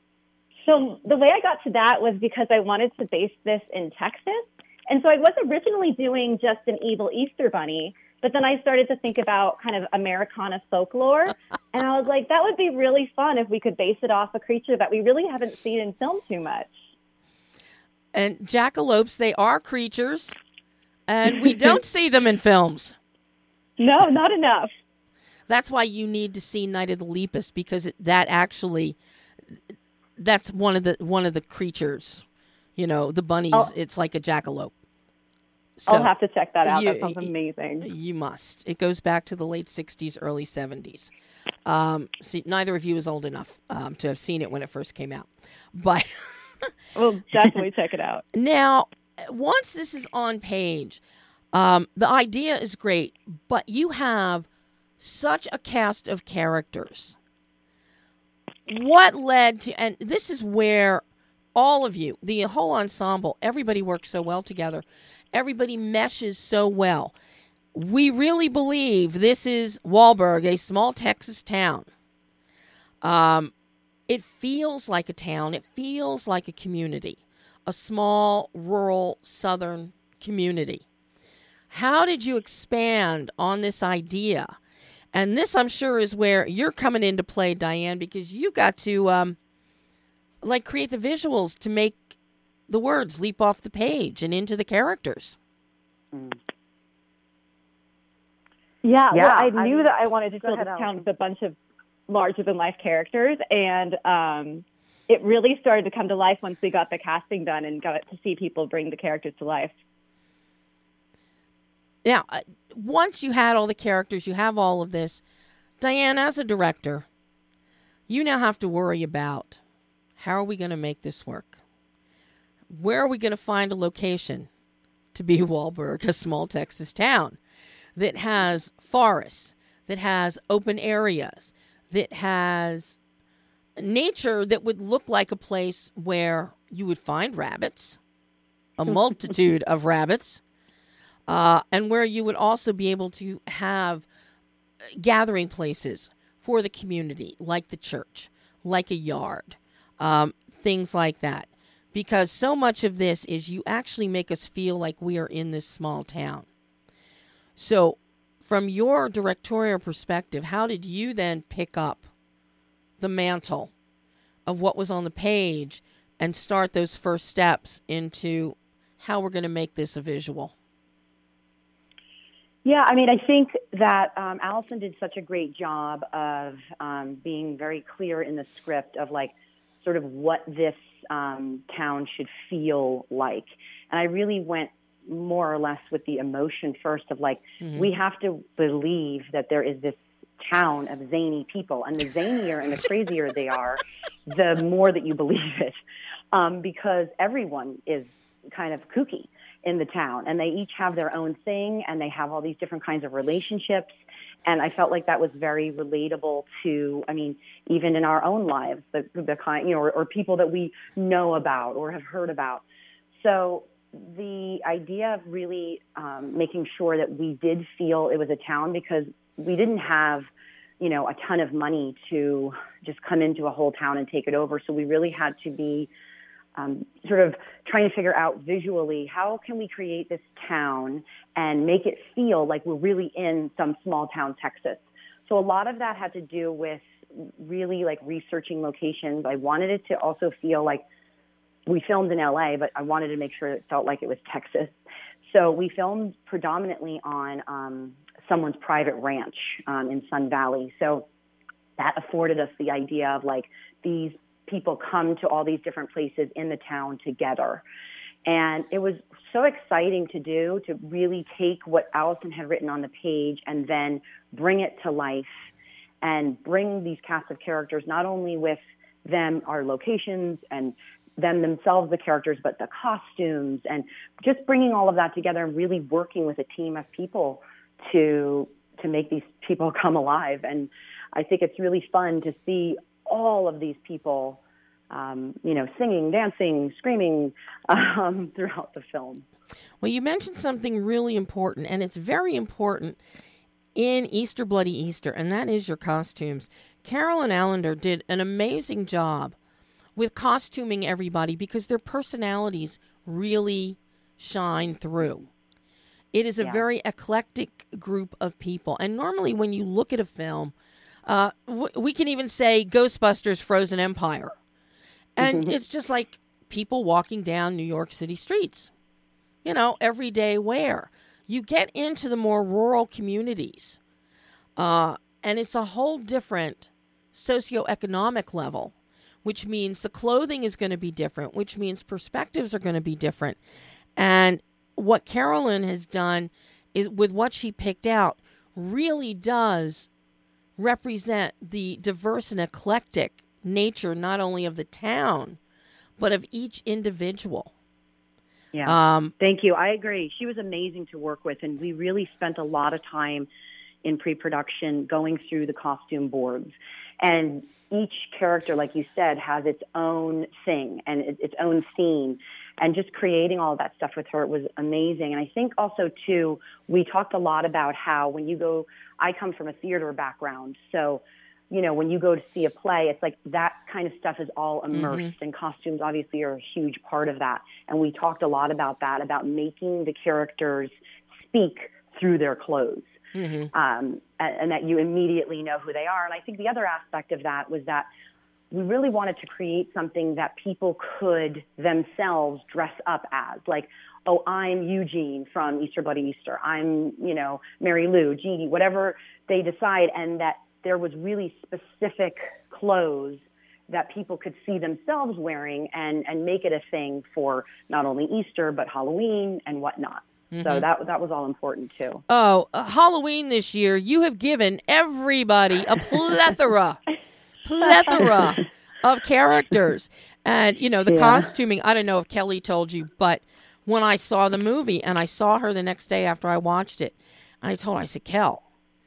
[SPEAKER 4] So the way I got to that was because I wanted to base this in Texas. And so I was originally doing just an evil Easter bunny, but then I started to think about kind of Americana folklore. And I was like, that would be really fun if we could base it off a creature that we really haven't seen in film too much.
[SPEAKER 1] And jackalopes, they are creatures, and we don't see them in films.
[SPEAKER 4] No, not enough.
[SPEAKER 1] That's why you need to see Night of the Lepus, because that's one of the creatures. The bunnies, it's like a jackalope. So
[SPEAKER 4] I'll have to check that out. That sounds amazing.
[SPEAKER 1] You must. It goes back to the late 60s, early 70s. See, neither of you is old enough to have seen it when it first came out. But
[SPEAKER 4] we'll definitely check it out.
[SPEAKER 1] Now, once this is on page, the idea is great, but you have such a cast of characters. What led to, and this is where all of you, the whole ensemble, everybody works so well together. Everybody meshes so well. We really believe this is Walburg, a small Texas town. It feels like a town. It feels like a community, a small, rural, southern community. How did you expand on this idea? And this, I'm sure, is where you're coming into play, Diane, because you got to create the visuals to make the words leap off the page and into the characters.
[SPEAKER 4] Yeah, well, I knew that I wanted to fill this town with a bunch of larger-than-life characters, and it really started to come to life once we got the casting done and got to see people bring the characters to life.
[SPEAKER 1] Now, once you had all the characters, you have all of this, Diane, as a director, you now have to worry about how are we going to make this work? Where are we going to find a location to be Walburg, a small Texas town that has forests, that has open areas, that has nature that would look like a place where you would find rabbits, a multitude of rabbits, and where you would also be able to have gathering places for the community, like the church, like a yard, things like that. Because so much of this is you actually make us feel like we are in this small town. So from your directorial perspective, how did you then pick up the mantle of what was on the page and start those first steps into how we're going to make this a visual?
[SPEAKER 5] Yeah, I mean, I think that Allison did such a great job of being very clear in the script of sort of what this town should feel like. And I really went more or less with the emotion first of like, we have to believe that there is this town of zany people, and the zanier and the crazier they are, the more that you believe it, because everyone is kind of kooky in the town, and they each have their own thing, and they have all these different kinds of relationships. And I felt like that was very relatable to, I mean, even in our own lives, the kind, or people that we know about or have heard about. So the idea of really making sure that we did feel it was a town, because we didn't have, a ton of money to just come into a whole town and take it over. So we really had to be sort of trying to figure out visually, how can we create this town and make it feel like we're really in some small town Texas? So a lot of that had to do with really like researching locations. I wanted it to also feel like we filmed in LA, but I wanted to make sure it felt like it was Texas. So we filmed predominantly on someone's private ranch in Sun Valley. So that afforded us the idea of like these people come to all these different places in the town together. And it was so exciting to do, to really take what Allison had written on the page and then bring it to life and bring these cast of characters, not only with them, our locations, and them themselves, the characters, but the costumes, and just bringing all of that together and really working with a team of people to make these people come alive. And I think it's really fun to see all of these people, singing, dancing, screaming throughout the film.
[SPEAKER 1] Well, you mentioned something really important, and it's very important in Easter Bloody Easter, and that is your costumes. Carolyn Allender did an amazing job with costuming everybody because their personalities really shine through. It is a very eclectic group of people, and normally when you look at a film, we can even say Ghostbusters Frozen Empire. And it's just like people walking down New York City streets, everyday wear. You get into the more rural communities, and it's a whole different socioeconomic level, which means the clothing is going to be different, which means perspectives are going to be different. And what Carolyn has done is, with what she picked out, really does represent the diverse and eclectic nature, not only of the town, but of each individual.
[SPEAKER 5] Yeah. Thank you. I agree. She was amazing to work with, and we really spent a lot of time in pre-production going through the costume boards. And each character, like you said, has its own thing and its own scene. And just creating all that stuff with her was amazing. And I think also, too, we talked a lot about how when you go, I come from a theater background, so, when you go to see a play, it's like that kind of stuff is all immersed, and costumes obviously are a huge part of that. And we talked a lot about that, about making the characters speak through their clothes, and that you immediately know who they are. And I think the other aspect of that was that we really wanted to create something that people could themselves dress up as, like, oh, I'm Eugene from Easter Bloody Easter. I'm, Mary Lou, Jeannie, whatever they decide, and that there was really specific clothes that people could see themselves wearing and make it a thing for not only Easter, but Halloween and whatnot. So that was all important, too.
[SPEAKER 1] Oh, Halloween this year, you have given everybody a plethora of characters. And, the costuming, I don't know if Kelly told you, but when I saw the movie, and I saw her the next day after I watched it, and I said, Kel,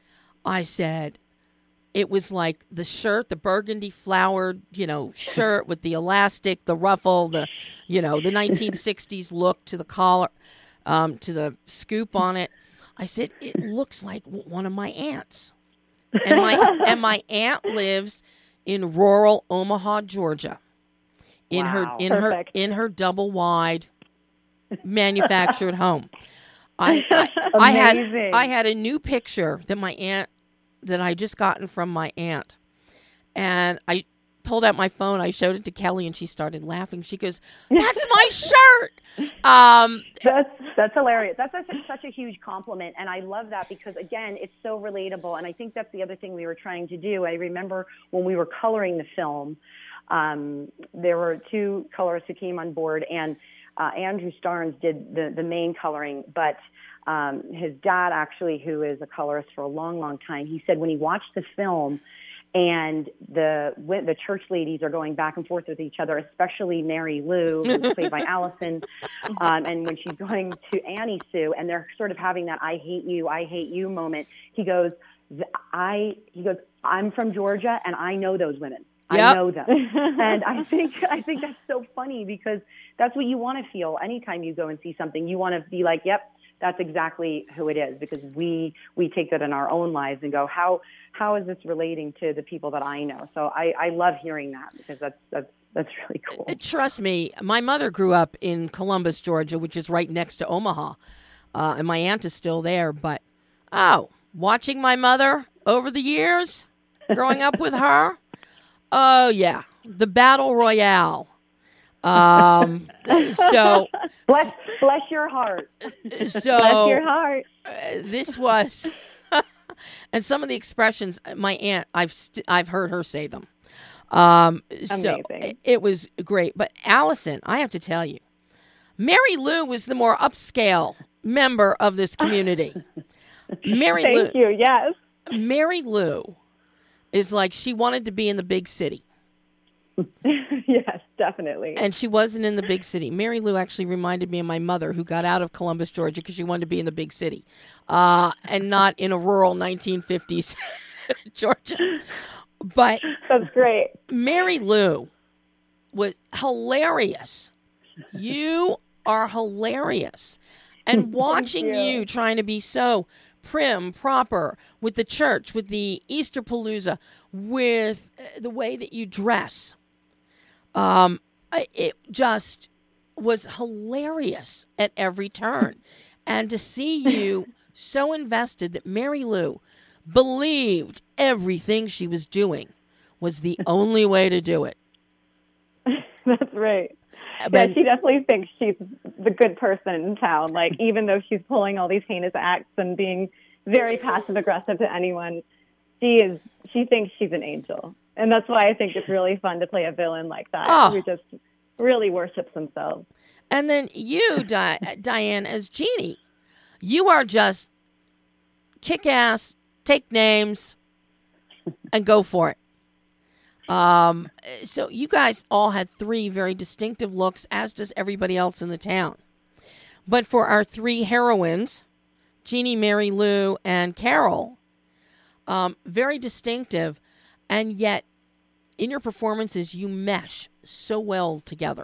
[SPEAKER 1] it was like the shirt, the burgundy flowered, shirt with the elastic, the ruffle, the 1960s look to the collar, to the scoop on it. I said, it looks like one of my aunts. And my aunt lives in rural Omaha, Georgia, in her double wide manufactured home. I had a new picture that I just gotten from my aunt, and I pulled out my phone. I showed it to Kelly, and she started laughing. She goes, "That's my shirt."
[SPEAKER 5] That's hilarious. That's such a huge compliment, and I love that because, again, it's so relatable. And I think that's the other thing we were trying to do. I remember when we were coloring the film, there were two colorists who came on board, and Andrew Starnes did the main coloring, but his dad actually, who is a colorist for a long, long time, he said when he watched the film and the church ladies are going back and forth with each other, especially Mary Lou, who's played by Allison, and when she's going to Annie Sue, and they're sort of having that I hate you moment, he goes, I'm from Georgia, and I know those women. Yep. I know them. And I think that's so funny because that's what you want to feel anytime you go and see something. You want to be like, yep, that's exactly who it is, because we take that in our own lives and go, how is this relating to the people that I know? So I love hearing that, because that's really cool.
[SPEAKER 1] Trust me, my mother grew up in Columbus, Georgia, which is right next to Omaha, and my aunt is still there. But watching my mother over the years, growing up with her, oh yeah, the Battle Royale. So
[SPEAKER 5] bless your heart.
[SPEAKER 1] So
[SPEAKER 4] bless your heart.
[SPEAKER 1] This was, and some of the expressions, my aunt, I've heard her say them. So it was great. But Allison, I have to tell you, Mary Lou was the more upscale member of this community.
[SPEAKER 4] Thank you. Yes.
[SPEAKER 1] Mary Lou is like she wanted to be in the big city.
[SPEAKER 4] Yes, definitely.
[SPEAKER 1] And she wasn't in the big city. Mary Lou actually reminded me of my mother, who got out of Columbus, Georgia, because she wanted to be in the big city, and not in a rural 1950s Georgia. But
[SPEAKER 4] that's great.
[SPEAKER 1] Mary Lou was hilarious. You are hilarious. And watching you trying to be so prim, proper, with the church, with the Easter Palooza, with the way that you dress, it just was hilarious at every turn. And to see you so invested that Mary Lou believed everything she was doing was the only way to do it.
[SPEAKER 4] That's right. Yeah, she definitely thinks she's the good person in town. Like, even though she's pulling all these heinous acts and being very passive aggressive to anyone, she thinks she's an angel. And that's why I think it's really fun to play a villain like that, who just really worships themselves.
[SPEAKER 1] And then you, Diane, as Jeannie, you are just kick-ass, take names, and go for it. So you guys all had three very distinctive looks, as does everybody else in the town. But for our three heroines, Jeannie, Mary Lou, and Carol, very distinctive, and yet in your performances you mesh so well together.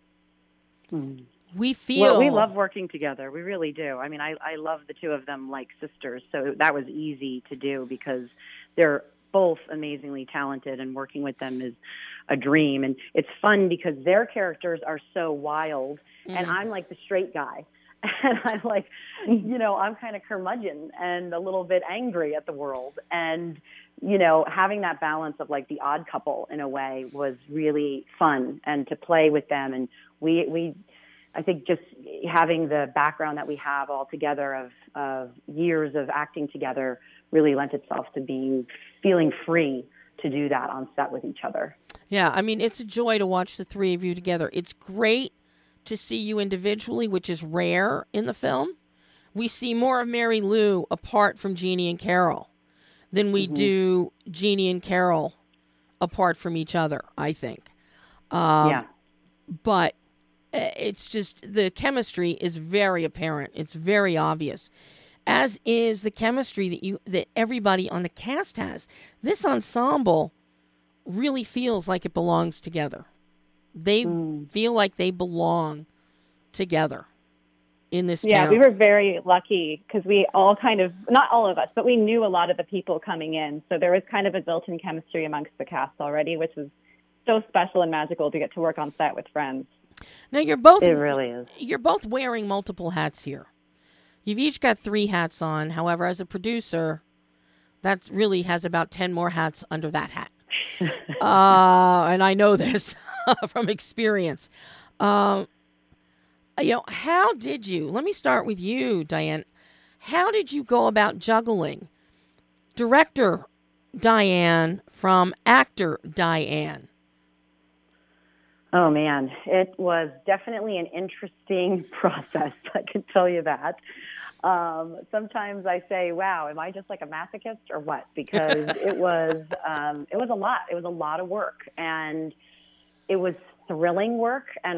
[SPEAKER 1] We feel...
[SPEAKER 5] Well, we love working together. We really do. I mean, I love the two of them like sisters, so that was easy to do because they're both amazingly talented, and working with them is a dream. And it's fun because their characters are so wild, and I'm like the straight guy. And I'm like, I'm kind of curmudgeon and a little bit angry at the world. And, having that balance of like the odd couple in a way was really fun, and to play with them. And I think just having the background that we have all together of years of acting together really lent itself to feeling free to do that on set with each other.
[SPEAKER 1] Yeah, I mean, it's a joy to watch the three of you together. It's great to see you individually, which is rare in the film. We see more of Mary Lou apart from Jeannie and Carol than we do Jeannie and Carol apart from each other, I think. But it's just the chemistry is very apparent. It's very obvious, as is the chemistry that everybody on the cast has. This ensemble really feels like it belongs together. They feel like they belong together in this town.
[SPEAKER 4] Yeah, we were very lucky because we all not all of us, but we knew a lot of the people coming in. So there was kind of a built-in chemistry amongst the cast already, which was so special and magical to get to work on set with friends.
[SPEAKER 1] Now you're both...
[SPEAKER 5] It really is.
[SPEAKER 1] You're both wearing multiple hats here. You've each got 3 hats on. However, as a producer, that really has about 10 more hats under that hat. And I know this from experience. How did you... Let me start with you, Diane. How did you go about juggling director Diane from actor Diane?
[SPEAKER 5] Oh, man. It was definitely an interesting process. I can tell you that. Sometimes I say, wow, am I just like a masochist or what? Because it was a lot. It was a lot of work, and it was thrilling work. And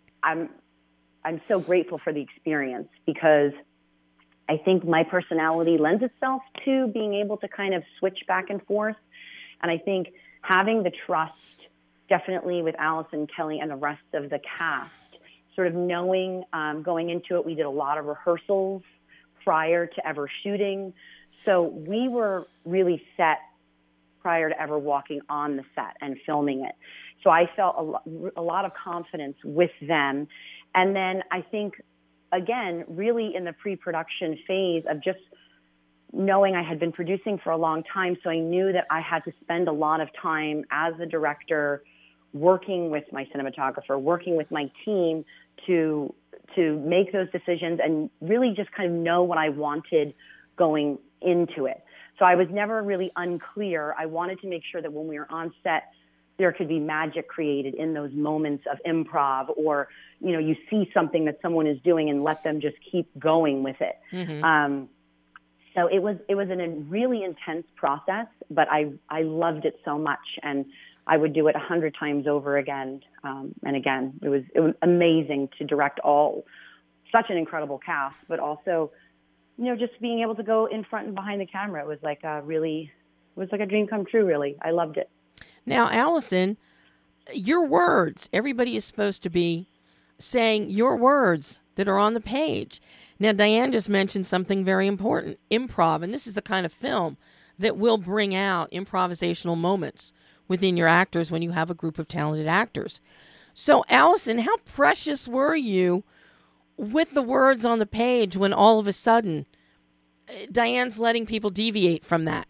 [SPEAKER 5] I'm so grateful for the experience, because I think my personality lends itself to being able to kind of switch back and forth. And I think having the trust, definitely with Allison, Kelly, and the rest of the cast, sort of knowing, going into it, we did a lot of rehearsals prior to ever shooting. So we were really set prior to ever walking on the set and filming it. So I felt a lot of confidence with them. And then I think, again, really in the pre-production phase of just knowing I had been producing for a long time, so I knew that I had to spend a lot of time as a director working with my cinematographer, working with my team to make those decisions and really just kind of know what I wanted going into it. So I was never really unclear. I wanted to make sure that when we were on set, there could be magic created in those moments of improv, or, you know, you see something that someone is doing and let them just keep going with it. Mm-hmm. So it was a really intense process, but I loved it so much, and I would do it 100 times over again and again. It was amazing to direct such an incredible cast, but also, you know, just being able to go in front and behind the camera. It was like a dream come true, really. I loved it.
[SPEAKER 1] Now, Allison, your words, everybody is supposed to be saying your words that are on the page. Now, Diane just mentioned something very important, improv, and this is the kind of film that will bring out improvisational moments within your actors when you have a group of talented actors. So, Allison, how precious were you with the words on the page when all of a sudden Diane's letting people deviate from that?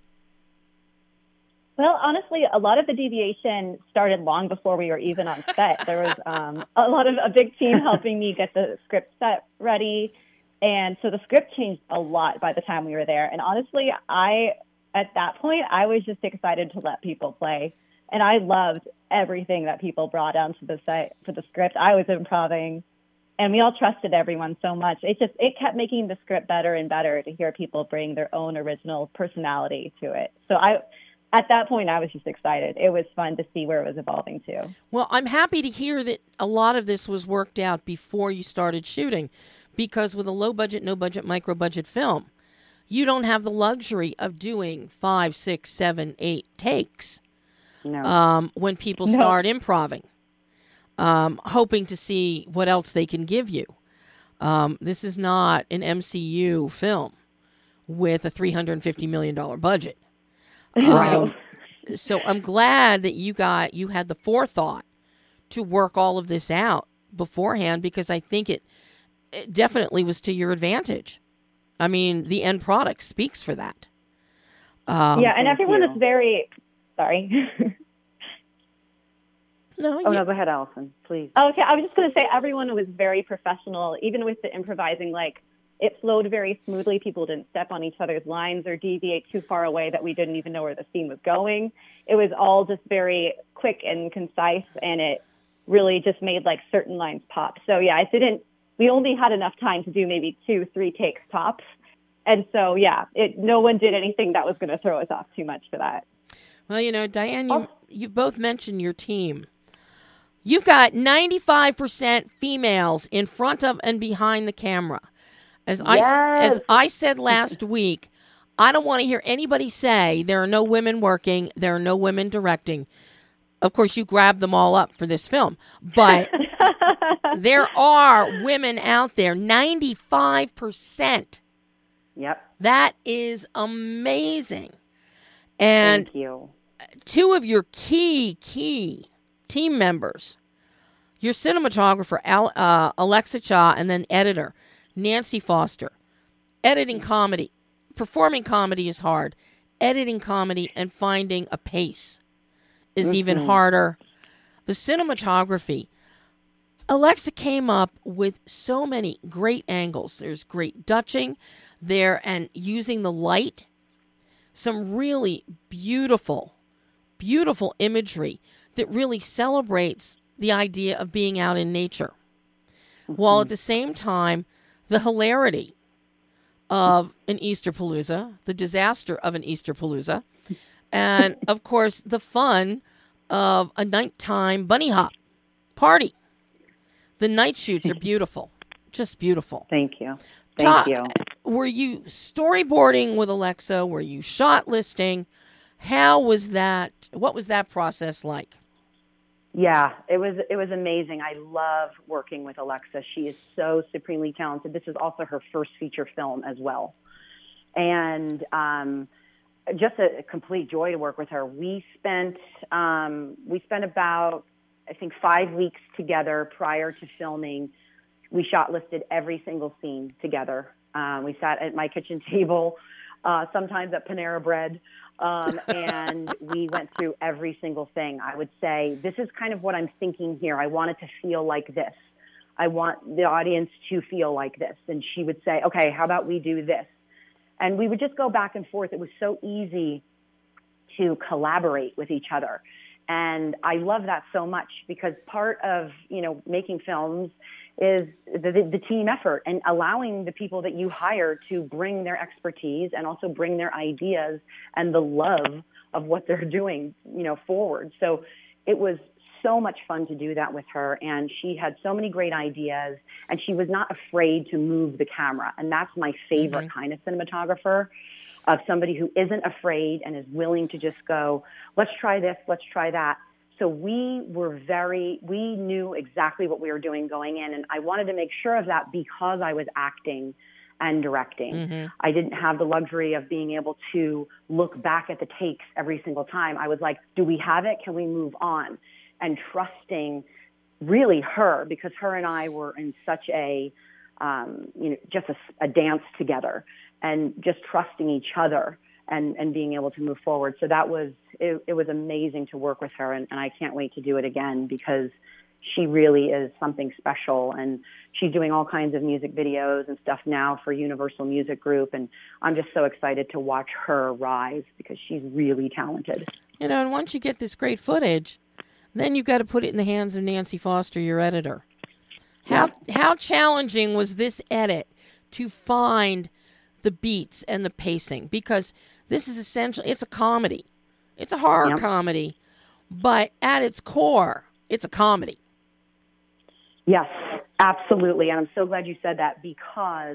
[SPEAKER 4] Well, honestly, a lot of the deviation started long before we were even on set. There was a big team helping me get the script set ready. And so the script changed a lot by the time we were there. And honestly, at that point, I was just excited to let people play. And I loved everything that people brought onto the site for the script. I was improving, and we all trusted everyone so much. It kept making the script better and better to hear people bring their own original personality to it. So at that point, I was just excited. It was fun to see where it was evolving to.
[SPEAKER 1] Well, I'm happy to hear that a lot of this was worked out before you started shooting, because with a low-budget, no-budget, micro-budget film, you don't have the luxury of doing 5, 6, 7, 8 takes. No. When people start improving, hoping to see what else they can give you. This is not an MCU film with a $350 million budget. So I'm glad that you had the forethought to work all of this out beforehand, because I think it definitely was to your advantage. I mean, the end product speaks for that.
[SPEAKER 4] And everyone is very... Sorry.
[SPEAKER 5] No, go ahead, Allison, please.
[SPEAKER 4] Okay, I was just going to say everyone was very professional, even with the improvising. Like, it flowed very smoothly. People didn't step on each other's lines or deviate too far away that we didn't even know where the scene was going. It was all just very quick and concise, and it really just made like certain lines pop. So yeah, we only had enough time to do maybe 2-3 takes tops. And so, yeah, no one did anything that was going to throw us off too much for that.
[SPEAKER 1] Well, you know, Diane, you both mentioned your team. You've got 95% females in front of and behind the camera. As I said last week, I don't want to hear anybody say there are no women working, there are no women directing. Of course, you grabbed them all up for this film. But there are women out there, 95%.
[SPEAKER 5] Yep.
[SPEAKER 1] That is amazing. And
[SPEAKER 5] thank you.
[SPEAKER 1] Two of your key team members, your cinematographer, Alexa Cha, and then editor, Nancy Foster. Editing comedy. Performing comedy is hard. Editing comedy and finding a pace is even harder. The cinematography. Alexa came up with so many great angles. There's great dutching there and using the light. Some really beautiful imagery that really celebrates the idea of being out in nature, while at the same time, the hilarity of an Easterpalooza, the disaster of an Easterpalooza, and, of course, the fun of a nighttime bunny hop party. The night shoots are beautiful, just beautiful.
[SPEAKER 5] Thank you. Thank you.
[SPEAKER 1] Were you storyboarding with Alexa? Were you shot listing? How was that? What was that process like?
[SPEAKER 5] Yeah, it was amazing. I love working with Alexa. She is so supremely talented. This is also her first feature film as well. And just a complete joy to work with her. We spent about, I think, 5 weeks together prior to filming. We shot listed every single scene together. We sat at my kitchen table, sometimes at Panera Bread, and we went through every single thing. I would say, this is kind of what I'm thinking here. I want it to feel like this. I want the audience to feel like this. And she would say, okay, how about we do this? And we would just go back and forth. It was so easy to collaborate with each other. And I love that so much, because part of, making films is the team effort and allowing the people that you hire to bring their expertise and also bring their ideas and the love of what they're doing, forward. So it was so much fun to do that with her. And she had so many great ideas, and she was not afraid to move the camera. And that's my favorite kind of cinematographer, of somebody who isn't afraid and is willing to just go, let's try this, let's try that. So we knew exactly what we were doing going in. And I wanted to make sure of that because I was acting and directing. Mm-hmm. I didn't have the luxury of being able to look back at the takes every single time. I was like, do we have it? Can we move on? And trusting really her, because her and I were in such a dance together, and just trusting each other and being able to move forward. So it was amazing to work with her, and I can't wait to do it again, because she really is something special, and she's doing all kinds of music videos and stuff now for Universal Music Group, and I'm just so excited to watch her rise, because she's really talented.
[SPEAKER 1] And once you get this great footage, then you've got to put it in the hands of Nancy Foster, your editor. How challenging was this edit to find the beats and the pacing? Because this is essentially, it's a comedy. It's a horror comedy, but at its core, it's a comedy.
[SPEAKER 5] Yes, absolutely. And I'm so glad you said that, because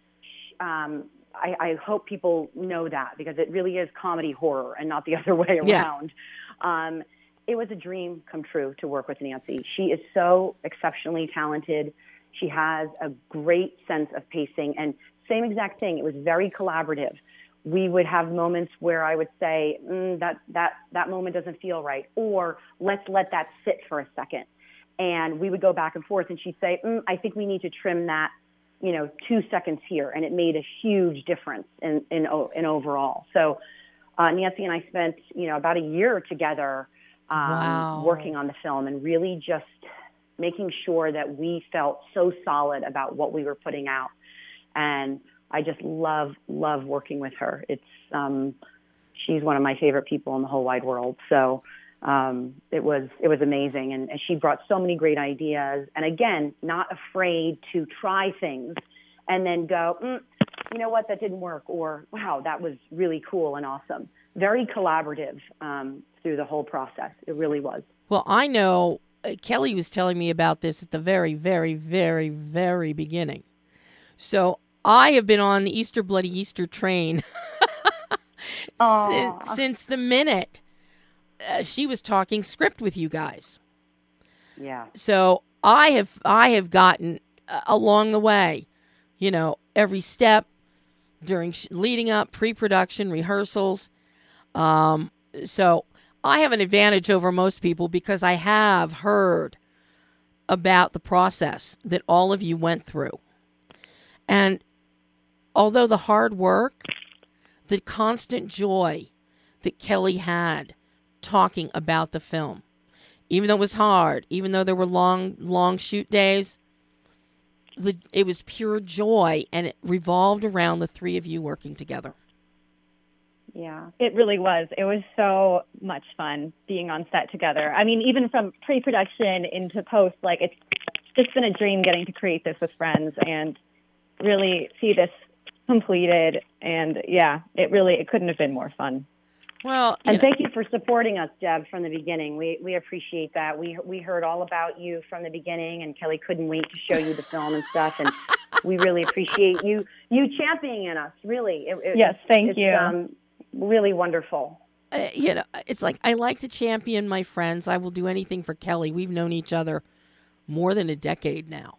[SPEAKER 5] I hope people know that, because it really is comedy horror and not the other way around. Yeah. It was a dream come true to work with Nancy. She is so exceptionally talented. She has a great sense of pacing, and same exact thing. It was very collaborative. We would have moments where I would say, that moment doesn't feel right, or let's let that sit for a second. And we would go back and forth, and she'd say, I think we need to trim that, 2 seconds here. And it made a huge difference in overall. So Nancy and I spent, about a year together working on the film, and really just making sure that we felt so solid about what we were putting out. And I just love working with her. It's she's one of my favorite people in the whole wide world. So it was amazing, and she brought so many great ideas. And again, not afraid to try things and then go, you know what, that didn't work, or wow, that was really cool and awesome. Very collaborative through the whole process. It really was. Well,
[SPEAKER 1] I know Kelly was telling me about this at the very, very, very, very beginning. So I have been on the Easter Bloody Easter train since the minute she was talking script with you guys.
[SPEAKER 5] Yeah.
[SPEAKER 1] So I have gotten along the way, every step during leading up, pre-production, rehearsals. So I have an advantage over most people, because I have heard about the process that all of you went through. And although the hard work, the constant joy that Kelly had talking about the film, even though it was hard, even though there were long shoot days, it was pure joy, and it revolved around the three of you working together.
[SPEAKER 4] Yeah, it really was. It was so much fun being on set together. I mean, even from pre-production into post, like it's just been a dream getting to create this with friends and really see this completed. And yeah, it couldn't have been more fun.
[SPEAKER 1] Well,
[SPEAKER 5] And thank you for supporting us, Deb, from the beginning. We appreciate that. We heard all about you from the beginning, and Kelly couldn't wait to show you the film and stuff. And we really appreciate you championing us. Really,
[SPEAKER 4] Yes, thank you.
[SPEAKER 5] Really wonderful.
[SPEAKER 1] It's like I like to champion my friends. I will do anything for Kelly. We've known each other more than a decade now,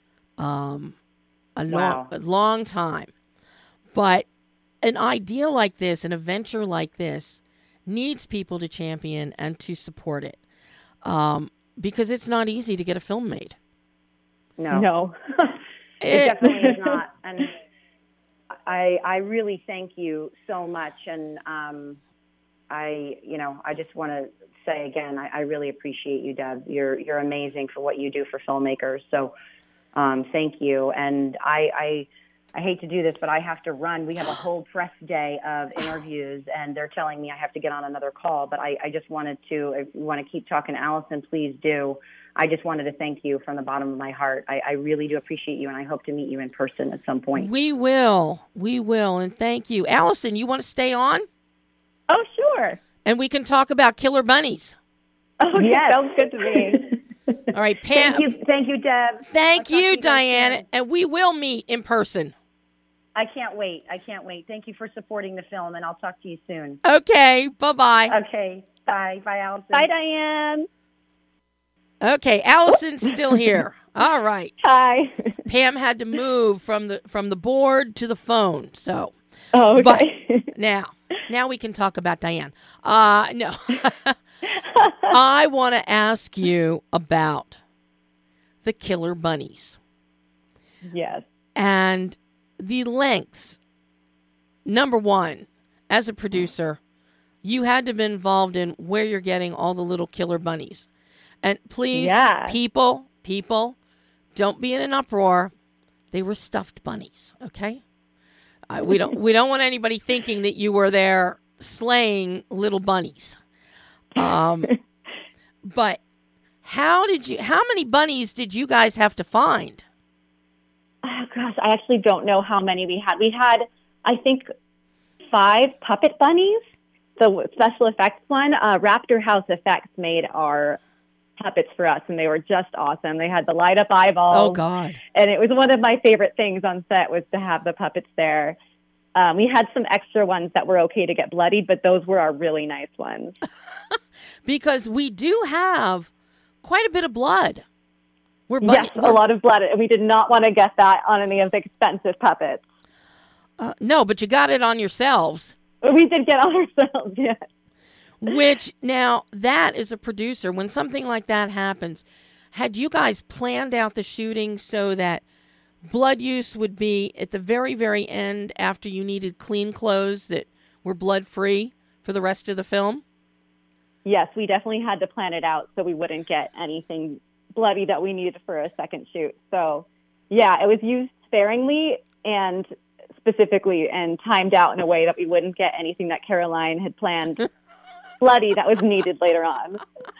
[SPEAKER 1] a long time. But an idea like this, an adventure like this, needs people to champion and to support it, because it's not easy to get a film made.
[SPEAKER 4] No.
[SPEAKER 5] It definitely is not. And I really thank you so much. And I just want to say again, I really appreciate you, Deb. You're amazing for what you do for filmmakers. So thank you. And I hate to do this, but I have to run. We have a whole press day of interviews, and they're telling me I have to get on another call. But I just wanted to, if you want to keep talking to Allison, please do. I just wanted to thank you from the bottom of my heart. I really do appreciate you, and I hope to meet you in person at some point.
[SPEAKER 1] We will, and thank you. Allison, you want to stay on?
[SPEAKER 4] Oh, sure.
[SPEAKER 1] And we can talk about killer bunnies.
[SPEAKER 4] Oh, yes. Sounds good to me.
[SPEAKER 1] All right, Pam.
[SPEAKER 5] Thank you, Deb.
[SPEAKER 1] Thank you, Diana. And we will meet in person.
[SPEAKER 5] I can't wait. Thank you for supporting the film, and I'll talk to you soon.
[SPEAKER 1] Okay, bye-bye.
[SPEAKER 5] Okay, bye. Bye, Allison.
[SPEAKER 4] Bye, Diane.
[SPEAKER 1] Okay, Allison's still here. All right.
[SPEAKER 4] Hi.
[SPEAKER 1] Pam had to move from the board to the phone. So,
[SPEAKER 4] oh, okay.
[SPEAKER 1] But now we can talk about Diane. No, I want to ask you about the Killer Bunnies.
[SPEAKER 4] Yes.
[SPEAKER 1] And the lengths. Number one, as a producer, you had to be involved in where you're getting all the little killer bunnies. And please, people, don't be in an uproar. They were stuffed bunnies, okay? We don't want anybody thinking that you were there slaying little bunnies. But how many bunnies did you guys have to find?
[SPEAKER 4] Oh gosh, I actually don't know how many we had. We had, I think, 5 puppet bunnies. The special effects one, Raptor House Effects made our puppets for us, and they were just awesome. They had the light up eyeballs.
[SPEAKER 1] Oh God!
[SPEAKER 4] And it was one of my favorite things on set was to have the puppets there. We had some extra ones that were okay to get bloodied, but those were our really nice ones.
[SPEAKER 1] Because we do have quite a bit of blood.
[SPEAKER 4] A lot of blood, and we did not want to get that on any of the expensive puppets.
[SPEAKER 1] No, but you got it on yourselves.
[SPEAKER 4] We did get on ourselves, yes.
[SPEAKER 1] Which, now, that is a producer. When something like that happens, had you guys planned out the shooting so that blood use would be at the very, very end after you needed clean clothes that were blood-free for the rest of the film?
[SPEAKER 4] Yes, we definitely had to plan it out so we wouldn't get anything bloody that we needed for a second shoot. So, yeah, it was used sparingly and specifically and timed out in a way that we wouldn't get anything that Caroline had planned bloody that was needed later on.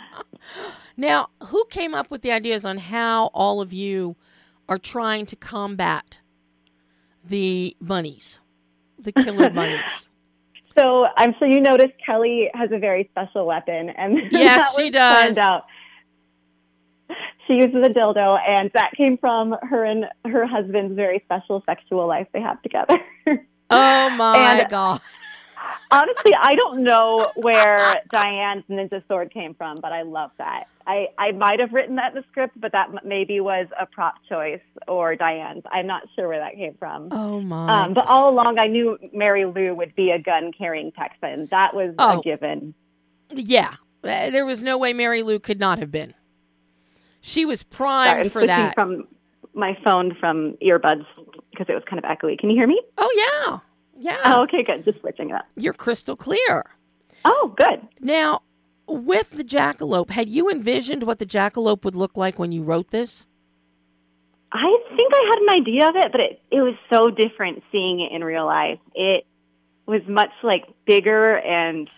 [SPEAKER 1] Now, who came up with the ideas on how all of you are trying to combat the bunnies, the killer bunnies?
[SPEAKER 4] So I'm sure you noticed Kelly has a very special weapon, and
[SPEAKER 1] yes, she does.
[SPEAKER 4] Out. She uses a dildo, and that came from her and her husband's very special sexual life they have together.
[SPEAKER 1] Oh my God.
[SPEAKER 4] Honestly, I don't know where Diane's ninja sword came from, but I love that. I might have written that in the script, but that maybe was a prop choice or Diane's. I'm not sure where that came from.
[SPEAKER 1] Oh, my.
[SPEAKER 4] But all along, I knew Mary Lou would be a gun-carrying Texan. That was a given.
[SPEAKER 1] Yeah. There was no way Mary Lou could not have been. She was primed for that.
[SPEAKER 4] From my phone from earbuds because it was kind of echoey. Can you hear me?
[SPEAKER 1] Oh, yeah. Yeah.
[SPEAKER 4] Oh, okay, good. Just switching it up.
[SPEAKER 1] You're crystal clear.
[SPEAKER 4] Oh, good.
[SPEAKER 1] Now, with the jackalope, had you envisioned what the jackalope would look like when you wrote this?
[SPEAKER 4] I think I had an idea of it, but it was so different seeing it in real life. It was much like bigger and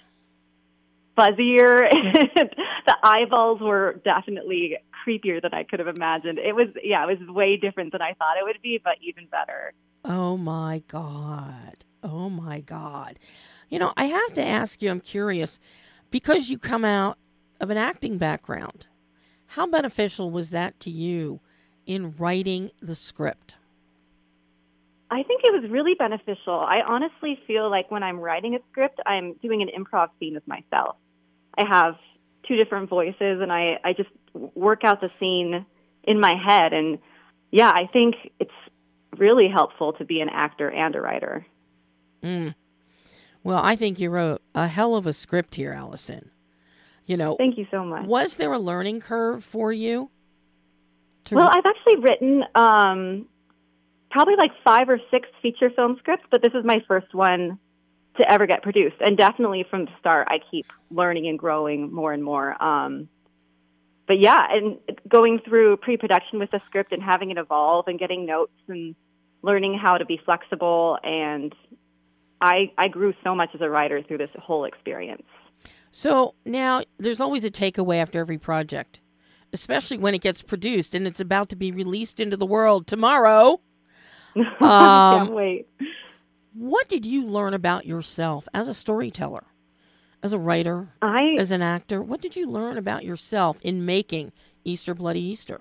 [SPEAKER 4] fuzzier, and the eyeballs were definitely creepier than I could have imagined. It was way different than I thought it would be, but even better.
[SPEAKER 1] Oh my God. Oh my God. You know, I have to ask you, I'm curious, because you come out of an acting background, how beneficial was that to you in writing the script?
[SPEAKER 4] I think it was really beneficial. I honestly feel like when I'm writing a script, I'm doing an improv scene with myself. I have two different voices, and I just work out the scene in my head. And yeah, I think it's really helpful to be an actor and a writer.
[SPEAKER 1] Well, I think you wrote a hell of a script here, Allison. You know,
[SPEAKER 4] thank you so much.
[SPEAKER 1] Was there a learning curve for you?
[SPEAKER 4] Well, I've actually written probably like 5 or 6 feature film scripts, but this is my first one to ever get produced. And definitely from the start, I keep learning and growing more and more. But yeah, and going through pre-production with the script and having it evolve and getting notes and learning how to be flexible. And I grew so much as a writer through this whole experience.
[SPEAKER 1] So now there's always a takeaway after every project, especially when it gets produced and it's about to be released into the world tomorrow.
[SPEAKER 4] Can't wait.
[SPEAKER 1] What did you learn about yourself as a storyteller, as a writer, as an actor? What did you learn about yourself in making Easter Bloody Easter?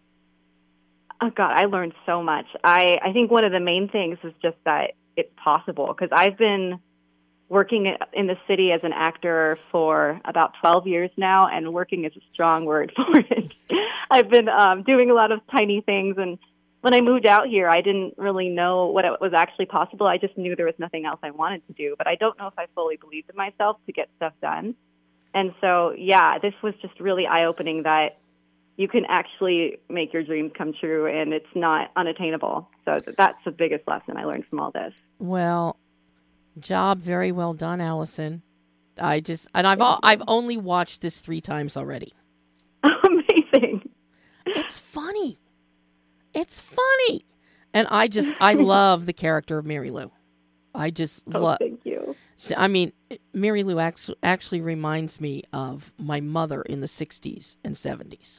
[SPEAKER 4] Oh, God, I learned so much. I think one of the main things is just that it's possible, because I've been working in the city as an actor for about 12 years now, and working is a strong word for it. I've been doing a lot of tiny things, and when I moved out here, I didn't really know what it was actually possible. I just knew there was nothing else I wanted to do, but I don't know if I fully believed in myself to get stuff done. And so, yeah, this was just really eye-opening that you can actually make your dreams come true, and it's not unattainable. So that's the biggest lesson I learned from all this.
[SPEAKER 1] Well, job very well done, Allison. I've only watched this 3 times already.
[SPEAKER 4] Amazing.
[SPEAKER 1] It's funny. It's funny. And I love the character of Mary Lou. I just love.
[SPEAKER 4] Thank you.
[SPEAKER 1] I mean, Mary Lou actually reminds me of my mother in the 60s and 70s.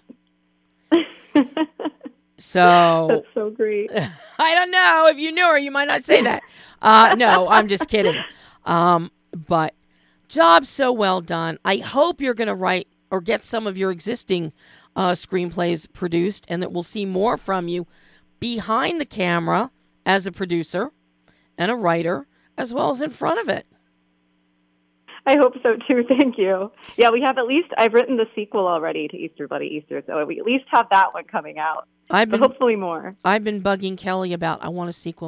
[SPEAKER 1] So
[SPEAKER 4] that's so great.
[SPEAKER 1] I don't know. If you knew her, you might not say that. No, I'm just kidding. But job so well done. I hope you're going to write or get some of your existing screenplays produced, and that we'll see more from you behind the camera as a producer and a writer, as well as in front of it.
[SPEAKER 4] I hope so too. Thank you. Yeah, I've written the sequel already to Easter Bloody Easter, so we at least have that one coming out. But hopefully more.
[SPEAKER 1] I've been bugging Kelly about, I want a sequel.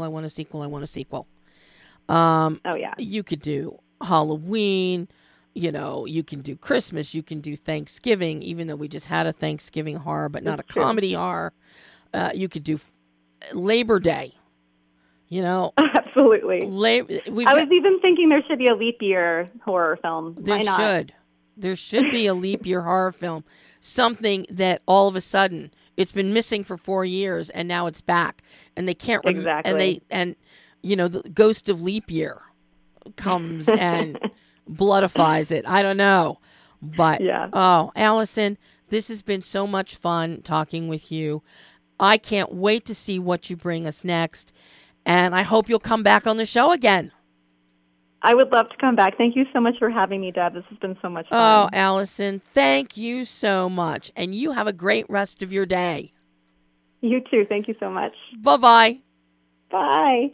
[SPEAKER 4] Oh yeah.
[SPEAKER 1] You could do Halloween, you can do Christmas, you can do Thanksgiving, even though we just had a Thanksgiving horror, but not a comedy horror. You could do Labor Day.
[SPEAKER 4] Absolutely. I was even thinking there should be a leap year horror film. Why not?
[SPEAKER 1] There should be a leap year horror film. Something that all of a sudden it's been missing for 4 years and now it's back, and they can't
[SPEAKER 4] exactly.
[SPEAKER 1] The ghost of leap year comes and bloodifies it. I don't know, but
[SPEAKER 4] yeah.
[SPEAKER 1] Oh, Allison, this has been so much fun talking with you. I can't wait to see what you bring us next. And I hope you'll come back on the show again.
[SPEAKER 4] I would love to come back. Thank you so much for having me, Deb. This has been so much fun.
[SPEAKER 1] Oh, Allison, thank you so much. And you have a great rest of your day.
[SPEAKER 4] You too. Thank you so much.
[SPEAKER 1] Bye-bye.
[SPEAKER 4] Bye.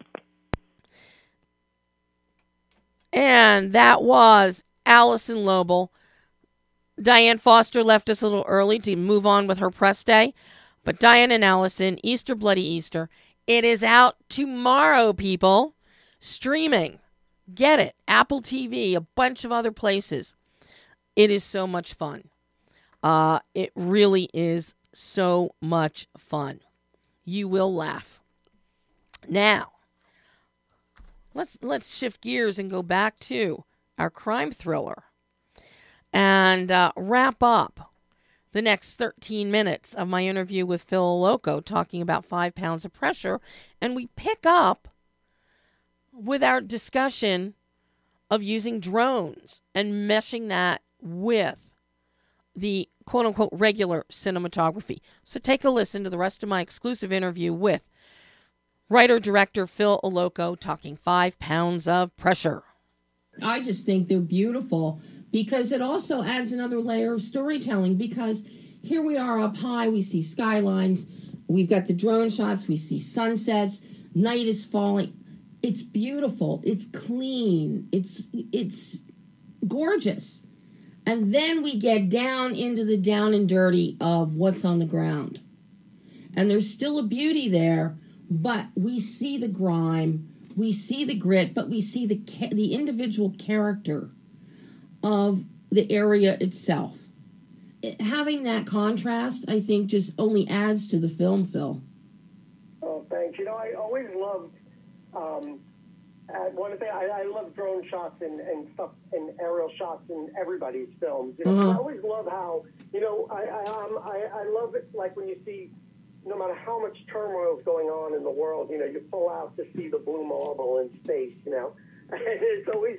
[SPEAKER 1] And that was Allison Lobel. Diane Foster left us a little early to move on with her press day. But Diane and Allison, Easter Bloody Easter. It is out tomorrow, people. Streaming. Get it. Apple TV, a bunch of other places. It is so much fun. It really is so much fun. You will laugh. Now, let's shift gears and go back to our crime thriller and wrap up the next 13 minutes of my interview with Phil Loco talking about 5 pounds of pressure. And we pick up with our discussion of using drones and meshing that with the quote-unquote regular cinematography. So take a listen to the rest of my exclusive interview with writer-director Phil Oloco talking 5 pounds of pressure.
[SPEAKER 3] I just think they're beautiful because it also adds another layer of storytelling, because here we are up high, we see skylines, we've got the drone shots, we see sunsets, night is falling. It's beautiful, it's clean, it's gorgeous. And then we get down into the down and dirty of what's on the ground. And there's still a beauty there, but we see the grime, we see the grit, but we see the individual character of the area itself. Having that contrast, I think, just only adds to the film, Phil.
[SPEAKER 2] Oh, thanks. You know, I always loved one thing. I love drone shots and stuff and aerial shots in everybody's films. You know, I always love how, you know, I love it, like when you see, no matter how much turmoil is going on in the world, you know, you pull out to see the blue marble in space, you know. And it's always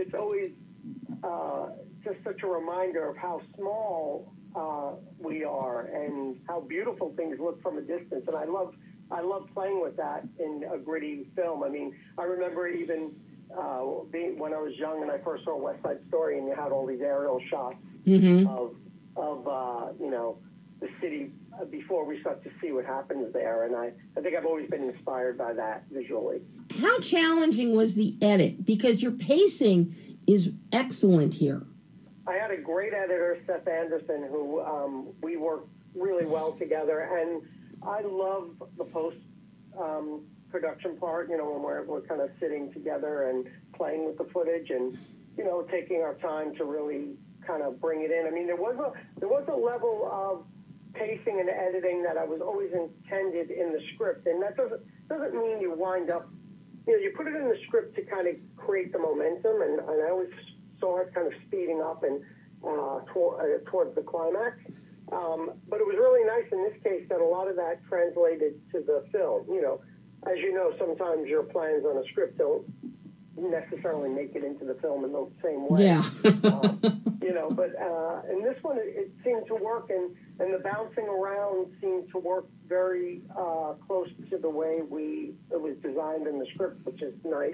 [SPEAKER 2] just such a reminder of how small we are and how beautiful things look from a distance. And I love playing with that in a gritty film. I mean, I remember even when I was young and I first saw West Side Story, and you had all these aerial shots of you know, the city before we start to see what happens there. And I think I've always been inspired by that visually.
[SPEAKER 3] How challenging was the edit? Because your pacing is excellent here.
[SPEAKER 2] I had a great editor, Seth Anderson, who we worked really well together. And I love the post-production part, you know, when we're kind of sitting together and playing with the footage and, you know, taking our time to really kind of bring it in. I mean, there was a level of pacing and editing that I was always intended in the script. And that doesn't mean you wind up, you know, you put it in the script to kind of create the momentum. And I always saw it kind of speeding up and towards the climax. But it was really nice in this case that a lot of that translated to the film. You know, as you know, sometimes your plans on a script don't necessarily make it into the film in the same way.
[SPEAKER 3] Yeah.
[SPEAKER 2] You know, but in this one, it seemed to work, and the bouncing around seemed to work very close to the way it was designed in the script, which is nice.